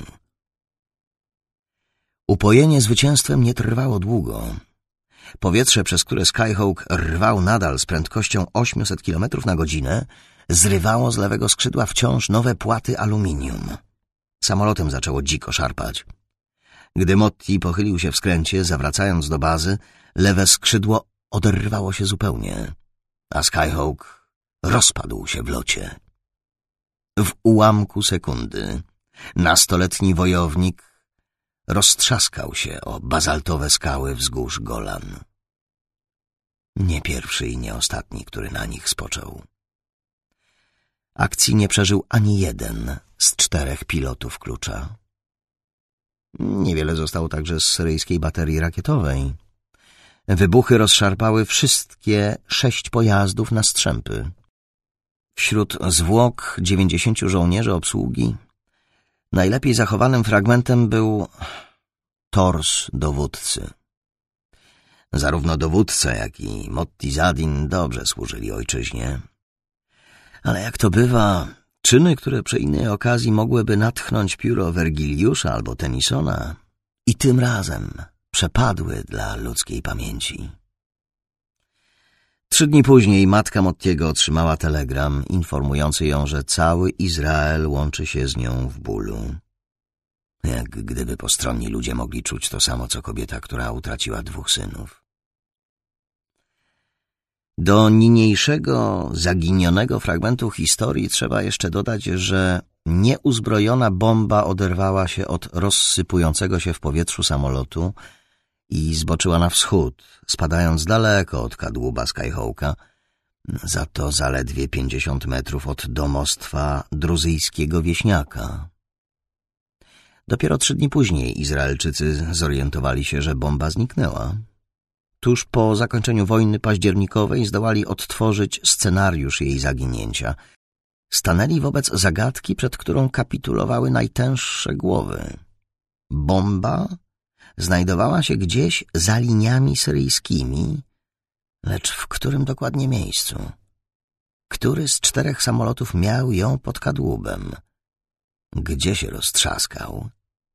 Upojenie zwycięstwem nie trwało długo. Powietrze, przez które Skyhawk rwał nadal z prędkością 800 km na godzinę, zrywało z lewego skrzydła wciąż nowe płaty aluminium. Samolotem zaczęło dziko szarpać. Gdy Motti pochylił się w skręcie, zawracając do bazy, lewe skrzydło oderwało się zupełnie, a Skyhawk rozpadł się w locie. W ułamku sekundy nastoletni wojownik roztrzaskał się o bazaltowe skały wzgórz Golan. Nie pierwszy i nie ostatni, który na nich spoczął. Akcji nie przeżył ani jeden z 4 pilotów Klucza. Niewiele zostało także z syryjskiej baterii rakietowej. Wybuchy rozszarpały wszystkie 6 pojazdów na strzępy. Wśród zwłok 90 żołnierzy obsługi najlepiej zachowanym fragmentem był tors dowódcy. Zarówno dowódca, jak i Motti Zadin dobrze służyli ojczyźnie. Ale jak to bywa, czyny, które przy innej okazji mogłyby natchnąć pióro Wergiliusza albo Tennysona, i tym razem przepadły dla ludzkiej pamięci. 3 dni później matka Mottiego otrzymała telegram informujący ją, że cały Izrael łączy się z nią w bólu. Jak gdyby postronni ludzie mogli czuć to samo, co kobieta, która utraciła 2 synów. Do niniejszego, zaginionego fragmentu historii trzeba jeszcze dodać, że nieuzbrojona bomba oderwała się od rozsypującego się w powietrzu samolotu i zboczyła na wschód, spadając daleko od kadłuba Skyhawka, za to zaledwie 50 metrów od domostwa druzyjskiego wieśniaka. Dopiero 3 dni później Izraelczycy zorientowali się, że bomba zniknęła. Tuż po zakończeniu wojny październikowej zdołali odtworzyć scenariusz jej zaginięcia. Stanęli wobec zagadki, przed którą kapitulowały najtęższe głowy. Bomba znajdowała się gdzieś za liniami syryjskimi, lecz w którym dokładnie miejscu? Który z 4 samolotów miał ją pod kadłubem? Gdzie się roztrzaskał?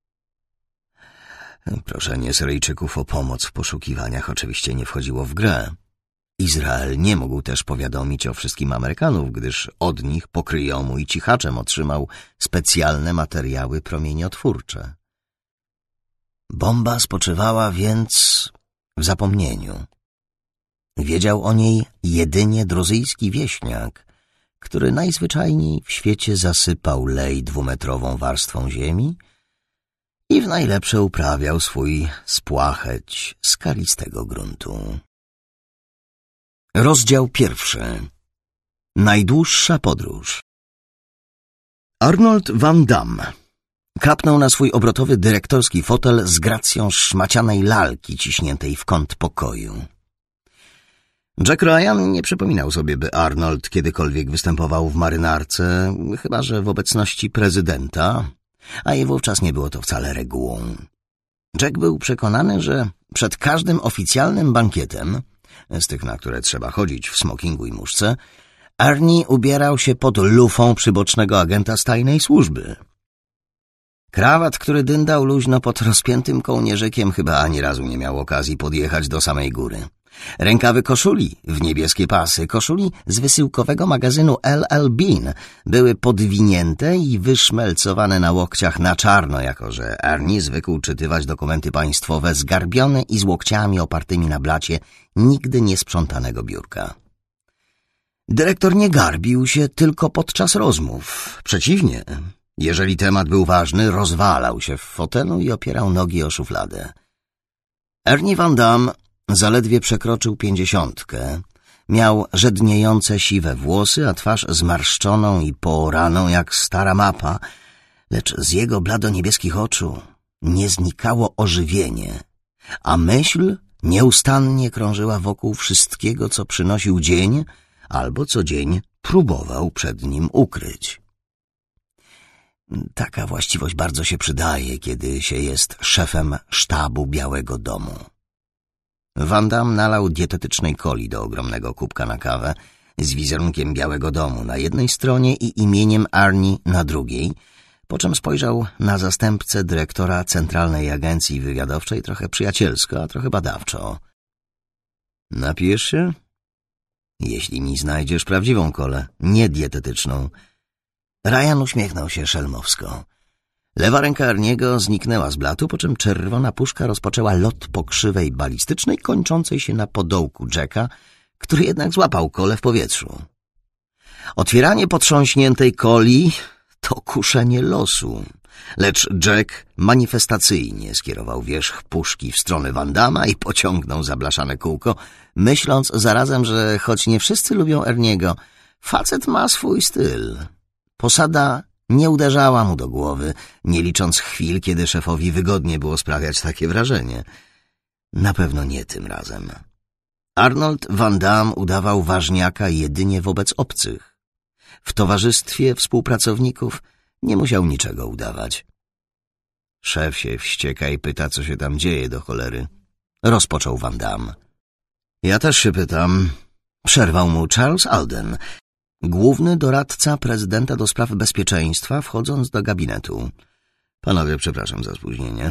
Proszenie Syryjczyków o pomoc w poszukiwaniach oczywiście nie wchodziło w grę. Izrael nie mógł też powiadomić o wszystkim Amerykanów, gdyż od nich pokryjomu i cichaczem otrzymał specjalne materiały promieniotwórcze. Bomba spoczywała więc w zapomnieniu. Wiedział o niej jedynie druzyjski wieśniak, który najzwyczajniej w świecie zasypał lej 2-metrową warstwą ziemi i w najlepsze uprawiał swój spłacheć skalistego gruntu. Rozdział 1. Najdłuższa podróż. Arnold Van Damme kapnął na swój obrotowy dyrektorski fotel z gracją szmacianej lalki ciśniętej w kąt pokoju. Jack Ryan nie przypominał sobie, by Arnold kiedykolwiek występował w marynarce, chyba że w obecności prezydenta, a i wówczas nie było to wcale regułą. Jack był przekonany, że przed każdym oficjalnym bankietem, z tych, na które trzeba chodzić w smokingu i muszce, Arnie ubierał się pod lufą przybocznego agenta z tajnej służby. Krawat, który dyndał luźno pod rozpiętym kołnierzykiem, chyba ani razu nie miał okazji podjechać do samej góry. Rękawy koszuli w niebieskie pasy, koszuli z wysyłkowego magazynu LL Bean, były podwinięte i wyszmelcowane na łokciach na czarno, jako że Arnie zwykł czytywać dokumenty państwowe zgarbione i z łokciami opartymi na blacie nigdy niesprzątanego biurka. Dyrektor nie garbił się tylko podczas rozmów. Przeciwnie, jeżeli temat był ważny, rozwalał się w fotelu i opierał nogi o szufladę. Ernie Van Damme zaledwie przekroczył 50. Miał żedniejące siwe włosy, a twarz zmarszczoną i pooraną jak stara mapa, lecz z jego blado-niebieskich oczu nie znikało ożywienie, a myśl Nieustannie krążyła wokół wszystkiego, co przynosił dzień, albo co dzień próbował przed nim ukryć. Taka właściwość bardzo się przydaje, kiedy się jest szefem sztabu Białego Domu. Van Damme nalał dietetycznej coli do ogromnego kubka na kawę z wizerunkiem Białego Domu na jednej stronie i imieniem Arnie na drugiej, po czym spojrzał na zastępcę dyrektora Centralnej Agencji Wywiadowczej trochę przyjacielsko, a trochę badawczo. Napijesz się? Jeśli mi znajdziesz prawdziwą kolę, nie dietetyczną. Ryan uśmiechnął się szelmowsko. Lewa ręka Arniego zniknęła z blatu, po czym czerwona puszka rozpoczęła lot po krzywej balistycznej, kończącej się na podołku Jacka, który jednak złapał kolę w powietrzu. Otwieranie potrząśniętej coli to kuszenie losu, lecz Jack manifestacyjnie skierował wierzch puszki w stronę Van Damma i pociągnął za blaszane kółko, myśląc zarazem, że choć nie wszyscy lubią Erniego, facet ma swój styl. Posada nie uderzała mu do głowy, nie licząc chwil, kiedy szefowi wygodnie było sprawiać takie wrażenie. Na pewno nie tym razem. Arnold Van Damme udawał ważniaka jedynie wobec obcych. W towarzystwie współpracowników nie musiał niczego udawać. Szef się wścieka i pyta, co się tam dzieje do cholery. Rozpoczął Van Damme. Ja też się pytam. Przerwał mu Charles Alden, główny doradca prezydenta do spraw bezpieczeństwa, wchodząc do gabinetu. Panowie, przepraszam za spóźnienie.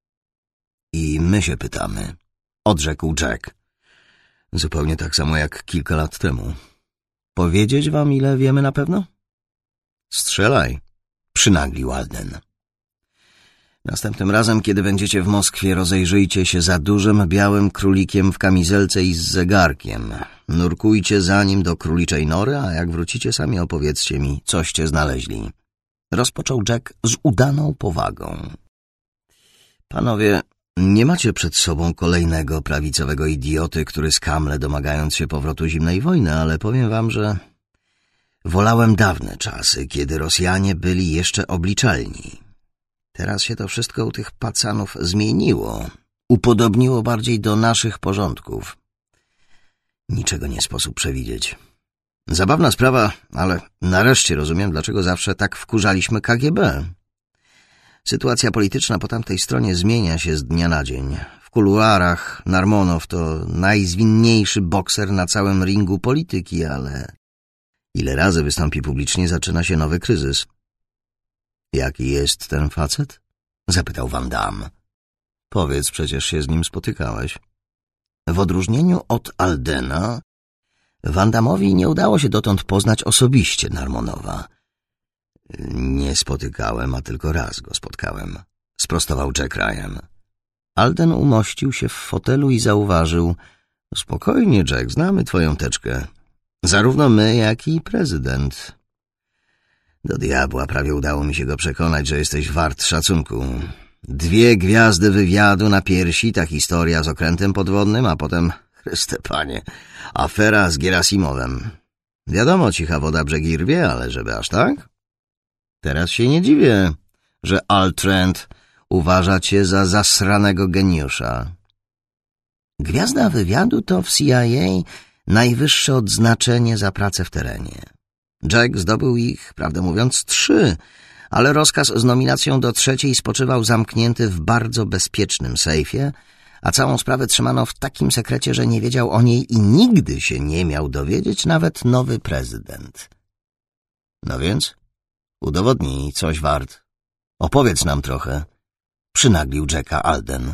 I my się pytamy, odrzekł Jack. Zupełnie tak samo jak kilka lat temu. Powiedzieć wam, ile wiemy na pewno? Strzelaj, przynaglił Alden. Następnym razem, kiedy będziecie w Moskwie, rozejrzyjcie się za dużym białym królikiem w kamizelce i z zegarkiem. Nurkujcie za nim do króliczej nory, a jak wrócicie, sami opowiedzcie mi, coście znaleźli. Rozpoczął Jack z udaną powagą. Panowie, nie macie przed sobą kolejnego prawicowego idioty, który skamle domagając się powrotu zimnej wojny, ale powiem wam, że wolałem dawne czasy, kiedy Rosjanie byli jeszcze obliczalni. Teraz się to wszystko u tych pacanów zmieniło, upodobniło bardziej do naszych porządków. Niczego nie sposób przewidzieć. Zabawna sprawa, ale nareszcie rozumiem, dlaczego zawsze tak wkurzaliśmy KGB. Sytuacja polityczna po tamtej stronie zmienia się z dnia na dzień. W kuluarach Narmonow to najzwinniejszy bokser na całym ringu polityki, ale ile razy wystąpi publicznie, zaczyna się nowy kryzys. Jaki jest ten facet? Zapytał Van Damme. Powiedz, przecież się z nim spotykałeś. W odróżnieniu od Aldena, Van Damme'owi nie udało się dotąd poznać osobiście Narmonowa. Nie spotykałem, a tylko raz go spotkałem, sprostował Jack Ryan. Alden umościł się w fotelu i zauważył: spokojnie, Jack, znamy twoją teczkę. Zarówno my, jak i prezydent. Do diabła, prawie udało mi się go przekonać, że jesteś wart szacunku. 2 gwiazdy wywiadu na piersi, ta historia z okrętem podwodnym, a potem, Chryste Panie, afera z Gerasimowem. Wiadomo, cicha woda brzegi rwie, ale żeby aż tak? Teraz się nie dziwię, że Al Trent uważa cię za zasranego geniusza. Gwiazda wywiadu to w CIA najwyższe odznaczenie za pracę w terenie. Jack zdobył ich, prawdę mówiąc, 3, ale rozkaz z nominacją do 3 spoczywał zamknięty w bardzo bezpiecznym sejfie, a całą sprawę trzymano w takim sekrecie, że nie wiedział o niej i nigdy się nie miał dowiedzieć nawet nowy prezydent. No więc, udowodnij coś wart. Opowiedz nam trochę, przynaglił Jacka Alden.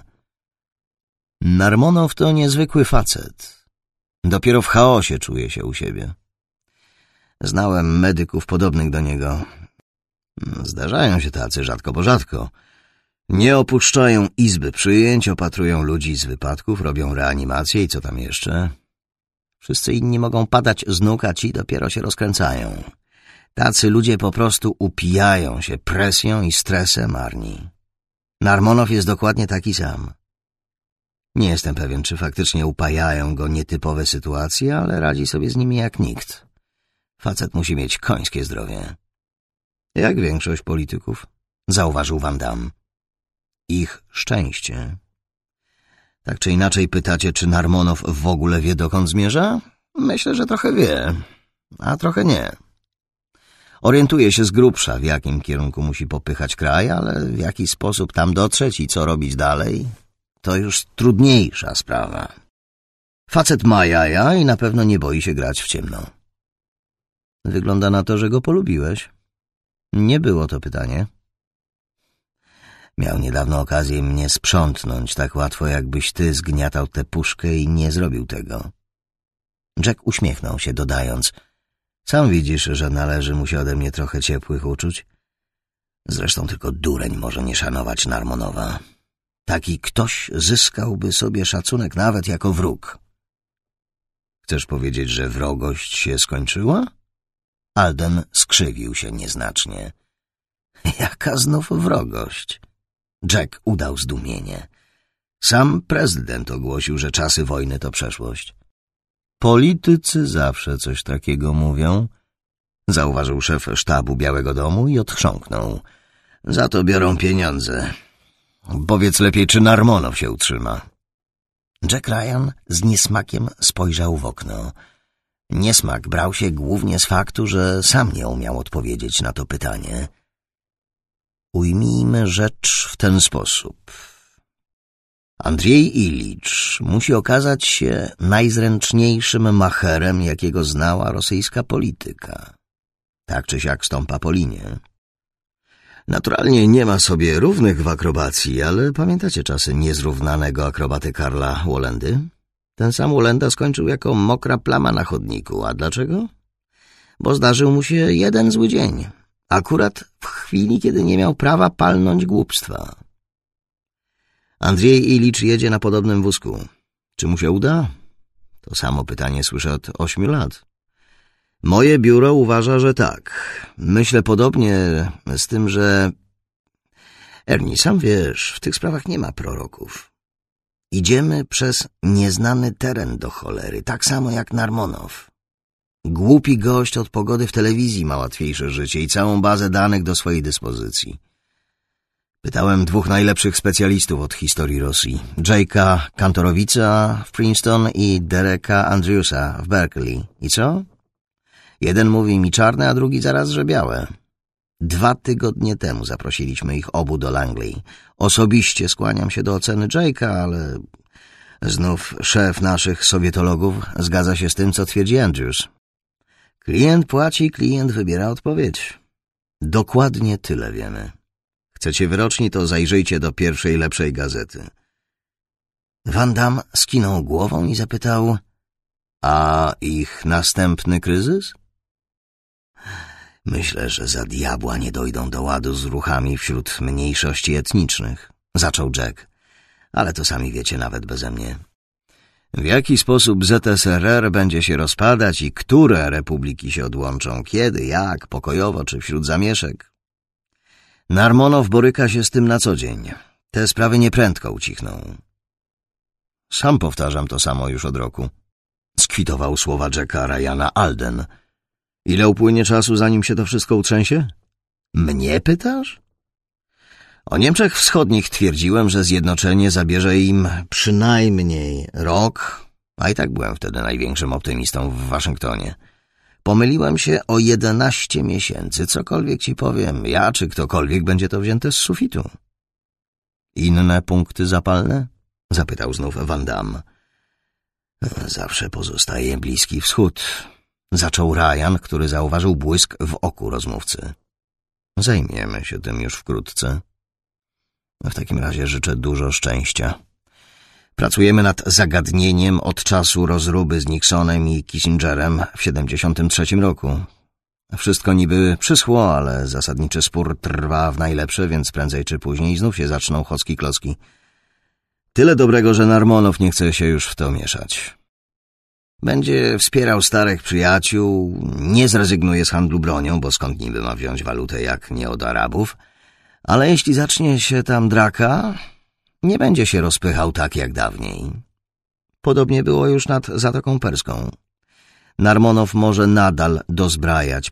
Narmonow to niezwykły facet. Dopiero w chaosie czuje się u siebie. Znałem medyków podobnych do niego. Zdarzają się tacy rzadko po rzadko. Nie opuszczają izby przyjęć, opatrują ludzi z wypadków, robią reanimację i co tam jeszcze. Wszyscy inni mogą padać z nóg, a ci dopiero się rozkręcają. Tacy ludzie po prostu upijają się presją i stresem Arni. Narmonow jest dokładnie taki sam. Nie jestem pewien, czy faktycznie upajają go nietypowe sytuacje, ale radzi sobie z nimi jak nikt. Facet musi mieć końskie zdrowie. Jak większość polityków, zauważył Van Damme. Ich szczęście. Tak czy inaczej pytacie, czy Narmonow w ogóle wie, dokąd zmierza? Myślę, że trochę wie, a trochę nie. Orientuje się z grubsza, w jakim kierunku musi popychać kraj, ale w jaki sposób tam dotrzeć i co robić dalej, to już trudniejsza sprawa. Facet ma jaja i na pewno nie boi się grać w ciemno. Wygląda na to, że go polubiłeś. Nie było to pytanie. Miał niedawno okazję mnie sprzątnąć tak łatwo, jakbyś ty zgniatał tę puszkę i nie zrobił tego. Jack uśmiechnął się, dodając: sam widzisz, że należy mu się ode mnie trochę ciepłych uczuć. Zresztą tylko dureń może nie szanować Narmonowa. Taki ktoś zyskałby sobie szacunek nawet jako wróg. Chcesz powiedzieć, że wrogość się skończyła? Alden skrzywił się nieznacznie. Jaka znów wrogość? Jack udał zdumienie. Sam prezydent ogłosił, że czasy wojny to przeszłość. Politycy zawsze coś takiego mówią, zauważył szef sztabu Białego Domu i odchrząknął. Za to biorą pieniądze. Powiedz lepiej, czy Narmonow się utrzyma. Jack Ryan z niesmakiem spojrzał w okno. Niesmak brał się głównie z faktu, że sam nie umiał odpowiedzieć na to pytanie. Ujmijmy rzecz w ten sposób. Andrzej Ilicz musi okazać się najzręczniejszym macherem, jakiego znała rosyjska polityka. Tak czy siak stąpa po linie. Naturalnie nie ma sobie równych w akrobacji, ale pamiętacie czasy niezrównanego akrobaty Karla Wolendy? Ten sam Wolenda skończył jako mokra plama na chodniku. A dlaczego? Bo zdarzył mu się jeden zły dzień. Akurat w chwili, kiedy nie miał prawa palnąć głupstwa. Andrzej Ilicz jedzie na podobnym wózku. Czy mu się uda? To samo pytanie słyszę od 8 lat. Moje biuro uważa, że tak. Myślę podobnie, z tym, że... Ernie, sam wiesz, w tych sprawach nie ma proroków. Idziemy przez nieznany teren do cholery, tak samo jak Narmonow. Głupi gość od pogody w telewizji ma łatwiejsze życie i całą bazę danych do swojej dyspozycji. Pytałem 2 najlepszych specjalistów od historii Rosji. Jake'a Kantorowica w Princeton i Dereka Andrewsa w Berkeley. I co? Jeden mówi mi czarne, a drugi zaraz, że białe. 2 tygodnie temu zaprosiliśmy ich obu do Langley. Osobiście skłaniam się do oceny Jake'a, ale znów szef naszych sowietologów zgadza się z tym, co twierdzi Andrews. Klient płaci, klient wybiera odpowiedź. Dokładnie tyle wiemy. Chcecie wyroczni, to zajrzyjcie do pierwszej lepszej gazety. Van Damme skinął głową i zapytał: a ich następny kryzys? Myślę, że za diabła nie dojdą do ładu z ruchami wśród mniejszości etnicznych, zaczął Jack, ale to sami wiecie nawet beze mnie. W jaki sposób ZSRR będzie się rozpadać i które republiki się odłączą, kiedy, jak, pokojowo czy wśród zamieszek? Narmonow boryka się z tym na co dzień. Te sprawy nieprędko ucichną. Sam powtarzam to samo już od roku. Skwitował słowa Jacka Ryana Alden. Ile upłynie czasu, zanim się to wszystko utrzęsie? Mnie pytasz? O Niemczech Wschodnich twierdziłem, że zjednoczenie zabierze im przynajmniej rok, a i tak byłem wtedy największym optymistą w Waszyngtonie. Pomyliłem się o 11 miesięcy, cokolwiek ci powiem, ja czy ktokolwiek będzie to wzięte z sufitu. Inne punkty zapalne? Zapytał znów Van Damme. Zawsze pozostaje Bliski Wschód, zaczął Ryan, który zauważył błysk w oku rozmówcy. Zajmiemy się tym już wkrótce. W takim razie życzę dużo szczęścia. Pracujemy nad zagadnieniem od czasu rozruby z Nixonem i Kissingerem w 73 roku. Wszystko niby przyschło, ale zasadniczy spór trwa w najlepsze, więc prędzej czy później znów się zaczną chocki-klocki. Tyle dobrego, że Narmonow nie chce się już w to mieszać. Będzie wspierał starych przyjaciół, nie zrezygnuje z handlu bronią, bo skąd niby ma wziąć walutę jak nie od Arabów, ale jeśli zacznie się tam draka, nie będzie się rozpychał tak jak dawniej. Podobnie było już nad Zatoką Perską. Narmonow może nadal dozbrajać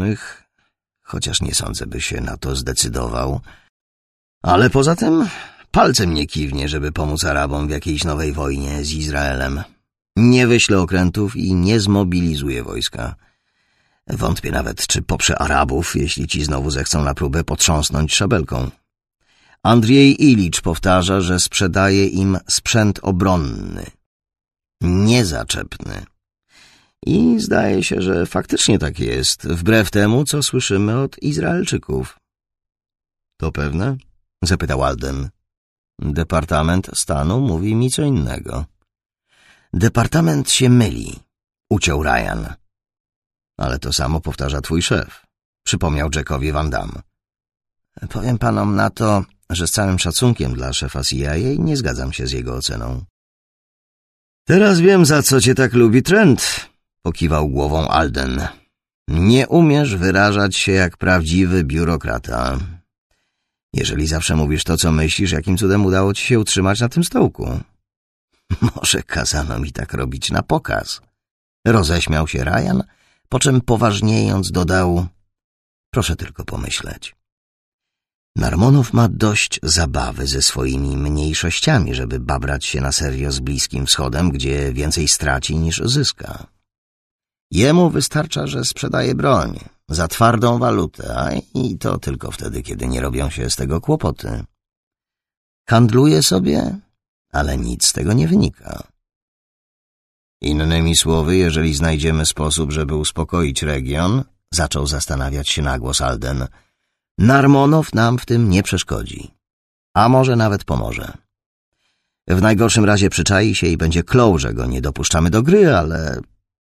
podopiecznych, chociaż nie sądzę, by się na to zdecydował. Ale poza tym palcem nie kiwnie, żeby pomóc Arabom w jakiejś nowej wojnie z Izraelem. Nie wyśle okrętów i nie zmobilizuje wojska. Wątpię nawet, czy poprze Arabów, jeśli ci znowu zechcą na próbę potrząsnąć szabelką. Andrzej Ilicz powtarza, że sprzedaje im sprzęt obronny, niezaczepny. I zdaje się, że faktycznie tak jest, wbrew temu, co słyszymy od Izraelczyków. To pewne? Zapytał Alden. Departament Stanu mówi mi co innego. Departament się myli, uciął Ryan. Ale to samo powtarza twój szef, przypomniał Jackowi Van Damme. Powiem panom na to, że z całym szacunkiem dla szefa CIA nie zgadzam się z jego oceną. Teraz wiem, za co cię tak lubi Trent, pokiwał głową Alden. Nie umiesz wyrażać się jak prawdziwy biurokrata. Jeżeli zawsze mówisz to, co myślisz, jakim cudem udało ci się utrzymać na tym stołku? Może kazano mi tak robić na pokaz. Roześmiał się Ryan, po czym poważniejąc dodał: proszę tylko pomyśleć. Narmonow ma dość zabawy ze swoimi mniejszościami, żeby babrać się na serio z Bliskim Wschodem, gdzie więcej straci niż zyska. Jemu wystarcza, że sprzedaje broń za twardą walutę, i to tylko wtedy, kiedy nie robią się z tego kłopoty. Handluje sobie, ale nic z tego nie wynika. Innymi słowy, jeżeli znajdziemy sposób, żeby uspokoić region, zaczął zastanawiać się na głos Alden, Narmonow nam w tym nie przeszkodzi, a może nawet pomoże. W najgorszym razie przyczai się i będzie klął, że go nie dopuszczamy do gry, ale...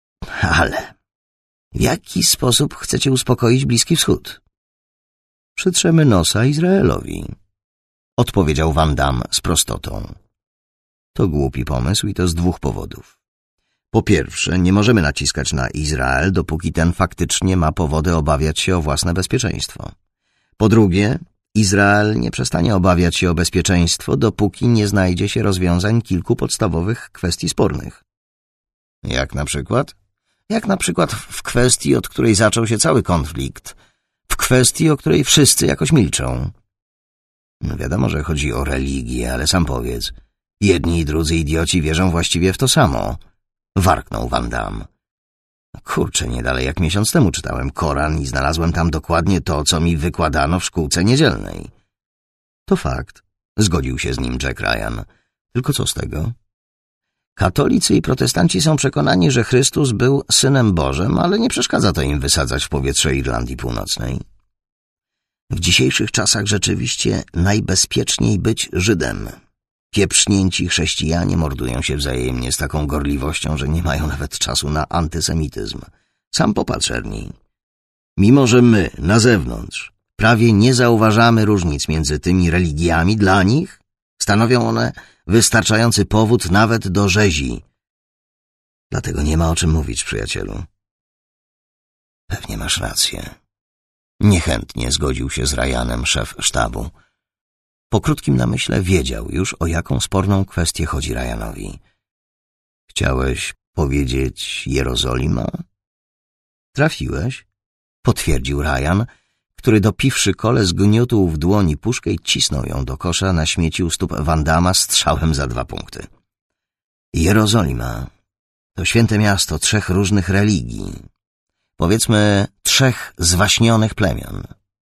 W jaki sposób chcecie uspokoić Bliski Wschód? Przytrzemy nosa Izraelowi, odpowiedział Van Damme z prostotą. To głupi pomysł i to z dwóch powodów. Po pierwsze, nie możemy naciskać na Izrael, dopóki ten faktycznie ma powody obawiać się o własne bezpieczeństwo. Po drugie, Izrael nie przestanie obawiać się o bezpieczeństwo, dopóki nie znajdzie się rozwiązań kilku podstawowych kwestii spornych. Jak na przykład? Jak na przykład w kwestii, od której zaczął się cały konflikt, w kwestii, o której wszyscy jakoś milczą. Wiadomo, że chodzi o religię, ale sam powiedz, jedni i drudzy idioci wierzą właściwie w to samo, warknął Van Damme. Kurczę, nie dalej jak miesiąc temu czytałem Koran i znalazłem tam dokładnie to, co mi wykładano w szkółce niedzielnej. To fakt, zgodził się z nim Jack Ryan. Tylko co z tego? Katolicy i protestanci są przekonani, że Chrystus był Synem Bożym, ale nie przeszkadza to im wysadzać w powietrze Irlandii Północnej. W dzisiejszych czasach rzeczywiście najbezpieczniej być Żydem. Pieprznięci chrześcijanie mordują się wzajemnie z taką gorliwością, że nie mają nawet czasu na antysemityzm. Sam popatrz, Ernie. Mimo że my, na zewnątrz, prawie nie zauważamy różnic między tymi religiami, dla nich stanowią one wystarczający powód nawet do rzezi. Dlatego nie ma o czym mówić, przyjacielu. Pewnie masz rację. Niechętnie zgodził się z Ryanem szef sztabu. Po krótkim namyśle wiedział już, o jaką sporną kwestię chodzi Ryanowi. Chciałeś powiedzieć Jerozolima? Trafiłeś, potwierdził Ryan, który dopiwszy kole zgniótł w dłoni puszkę i cisnął ją do kosza na śmieci u stóp Van Damma strzałem za 2 punkty. Jerozolima to święte miasto 3 różnych religii. Powiedzmy 3 zwaśnionych plemion.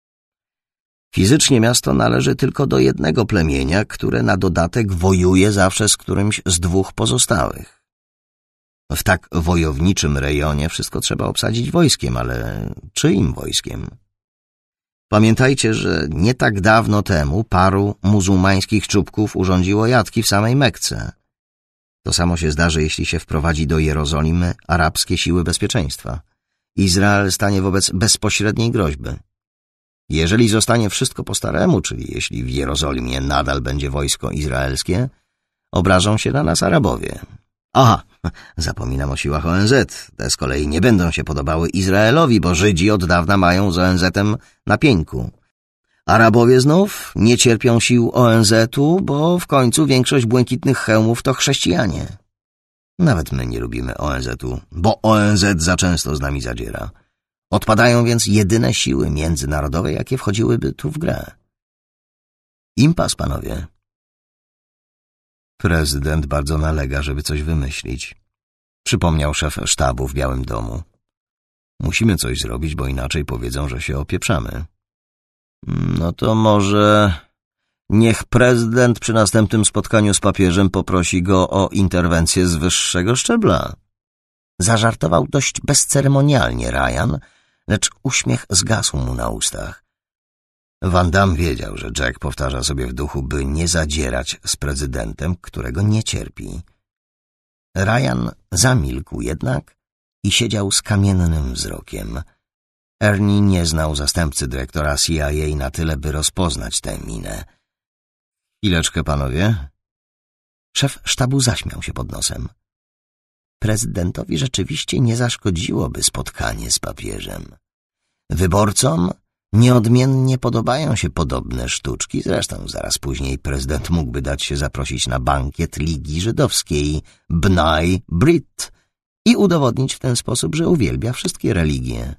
Fizycznie miasto należy tylko do jednego plemienia, które na dodatek wojuje zawsze z którymś z 2 pozostałych. W tak wojowniczym rejonie wszystko trzeba obsadzić wojskiem, ale czyim wojskiem? Pamiętajcie, że nie tak dawno temu paru muzułmańskich czubków urządziło jatki w samej Mekce. To samo się zdarzy, jeśli się wprowadzi do Jerozolimy arabskie siły bezpieczeństwa. Izrael stanie wobec bezpośredniej groźby. Jeżeli zostanie wszystko po staremu, czyli jeśli w Jerozolimie nadal będzie wojsko izraelskie, obrażą się na nas Arabowie. Aha, zapominam o siłach ONZ. Te z kolei nie będą się podobały Izraelowi, bo Żydzi od dawna mają z ONZ-em na pieńku. Arabowie znów nie cierpią sił ONZ-u, bo w końcu większość błękitnych hełmów to chrześcijanie. Nawet my nie lubimy ONZ-u, bo ONZ za często z nami zadziera. Odpadają więc jedyne siły międzynarodowe, jakie wchodziłyby tu w grę. Impas, panowie. Prezydent bardzo nalega, żeby coś wymyślić. Przypomniał szef sztabu w Białym Domu. Musimy coś zrobić, bo inaczej powiedzą, że się opieprzamy. No to może niech prezydent przy następnym spotkaniu z papieżem poprosi go o interwencję z wyższego szczebla. Zażartował dość bezceremonialnie Ryan, lecz uśmiech zgasł mu na ustach. Van Damme wiedział, że Jack powtarza sobie w duchu, by nie zadzierać z prezydentem, którego nie cierpi. Ryan zamilkł jednak i siedział z kamiennym wzrokiem. Ernie nie znał zastępcy dyrektora CIA na tyle, by rozpoznać tę minę. Chwileczkę, panowie. Szef sztabu zaśmiał się pod nosem. Prezydentowi rzeczywiście nie zaszkodziłoby spotkanie z papieżem. Wyborcom nieodmiennie podobają się podobne sztuczki, zresztą zaraz później prezydent mógłby dać się zaprosić na bankiet Ligi Żydowskiej Bnai Brit i udowodnić w ten sposób, że uwielbia wszystkie religie.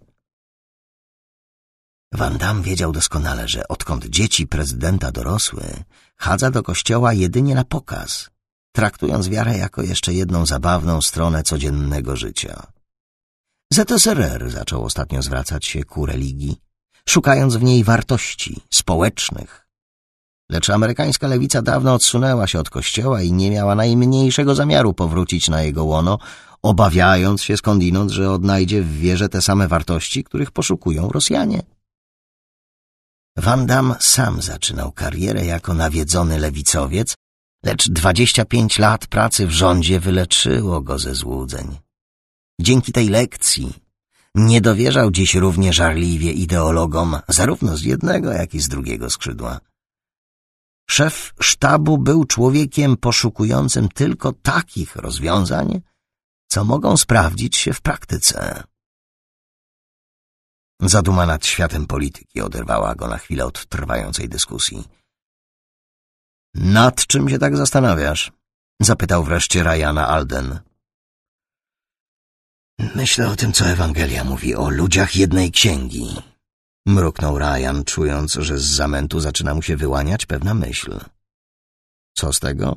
Van Damme wiedział doskonale, że odkąd dzieci prezydenta dorosły, chadza do kościoła jedynie na pokaz, traktując wiarę jako jeszcze jedną zabawną stronę codziennego życia. ZSRR zaczął ostatnio zwracać się ku religii, szukając w niej wartości społecznych. Lecz amerykańska lewica dawno odsunęła się od kościoła i nie miała najmniejszego zamiaru powrócić na jego łono, obawiając się skądinąd, że odnajdzie w wierze te same wartości, których poszukują Rosjanie. Van Damme sam zaczynał karierę jako nawiedzony lewicowiec, lecz 25 lat pracy w rządzie wyleczyło go ze złudzeń. Dzięki tej lekcji nie dowierzał dziś równie żarliwie ideologom zarówno z jednego, jak i z drugiego skrzydła. Szef sztabu był człowiekiem poszukującym tylko takich rozwiązań, co mogą sprawdzić się w praktyce. Zaduma nad światem polityki oderwała go na chwilę od trwającej dyskusji. Nad czym się tak zastanawiasz? Zapytał wreszcie Ryana Alden. Myślę o tym, co Ewangelia mówi o ludziach jednej księgi. Mruknął Ryan, czując, że z zamętu zaczyna mu się wyłaniać pewna myśl. Co z tego?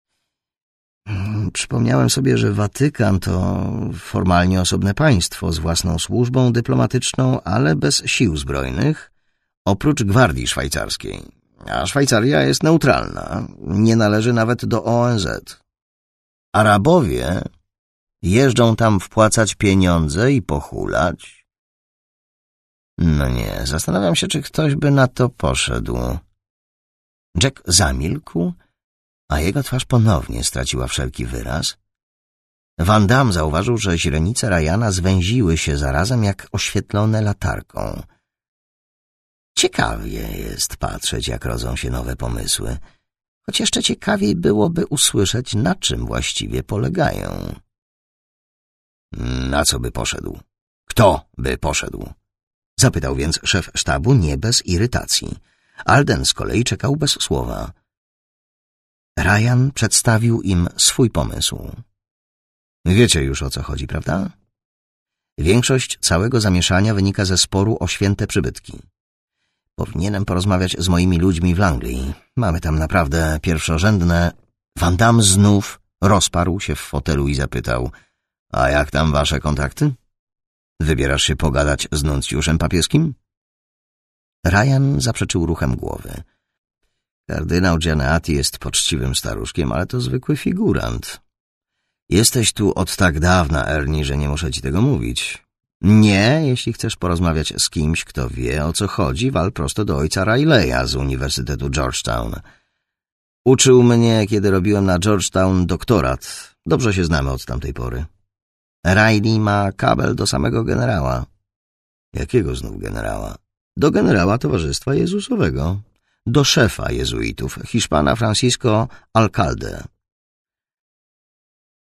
Przypomniałem sobie, że Watykan to formalnie osobne państwo z własną służbą dyplomatyczną, ale bez sił zbrojnych, oprócz Gwardii Szwajcarskiej. A Szwajcaria jest neutralna, nie należy nawet do ONZ. Arabowie jeżdżą tam wpłacać pieniądze i pochulać. No nie, zastanawiam się, czy ktoś by na to poszedł. Jack zamilkł, a jego twarz ponownie straciła wszelki wyraz. Van Damme zauważył, że źrenice Ryana zwęziły się zarazem jak oświetlone latarką. Ciekawie jest patrzeć, jak rodzą się nowe pomysły, choć jeszcze ciekawiej byłoby usłyszeć, na czym właściwie polegają. Na co by poszedł? Kto by poszedł? Zapytał więc szef sztabu nie bez irytacji. Alden z kolei czekał bez słowa. Ryan przedstawił im swój pomysł. Wiecie już, o co chodzi, prawda? Większość całego zamieszania wynika ze sporu o święte przybytki. Powinienem porozmawiać z moimi ludźmi w Langley. Mamy tam naprawdę pierwszorzędne... Van Damme znów rozparł się w fotelu i zapytał: a jak tam wasze kontakty? Wybierasz się pogadać z nuncjuszem papieskim? Ryan zaprzeczył ruchem głowy. Kardynał Giannetti jest poczciwym staruszkiem, ale to zwykły figurant. Jesteś tu od tak dawna, Ernie, że nie muszę ci tego mówić. Nie, jeśli chcesz porozmawiać z kimś, kto wie, o co chodzi, wal prosto do ojca Rileya z Uniwersytetu Georgetown. Uczył mnie, kiedy robiłem na Georgetown doktorat. Dobrze się znamy od tamtej pory. Riley ma kabel do samego generała. Jakiego znów generała? Do generała Towarzystwa Jezusowego. Do szefa jezuitów, Hiszpana Francisco Alcalde.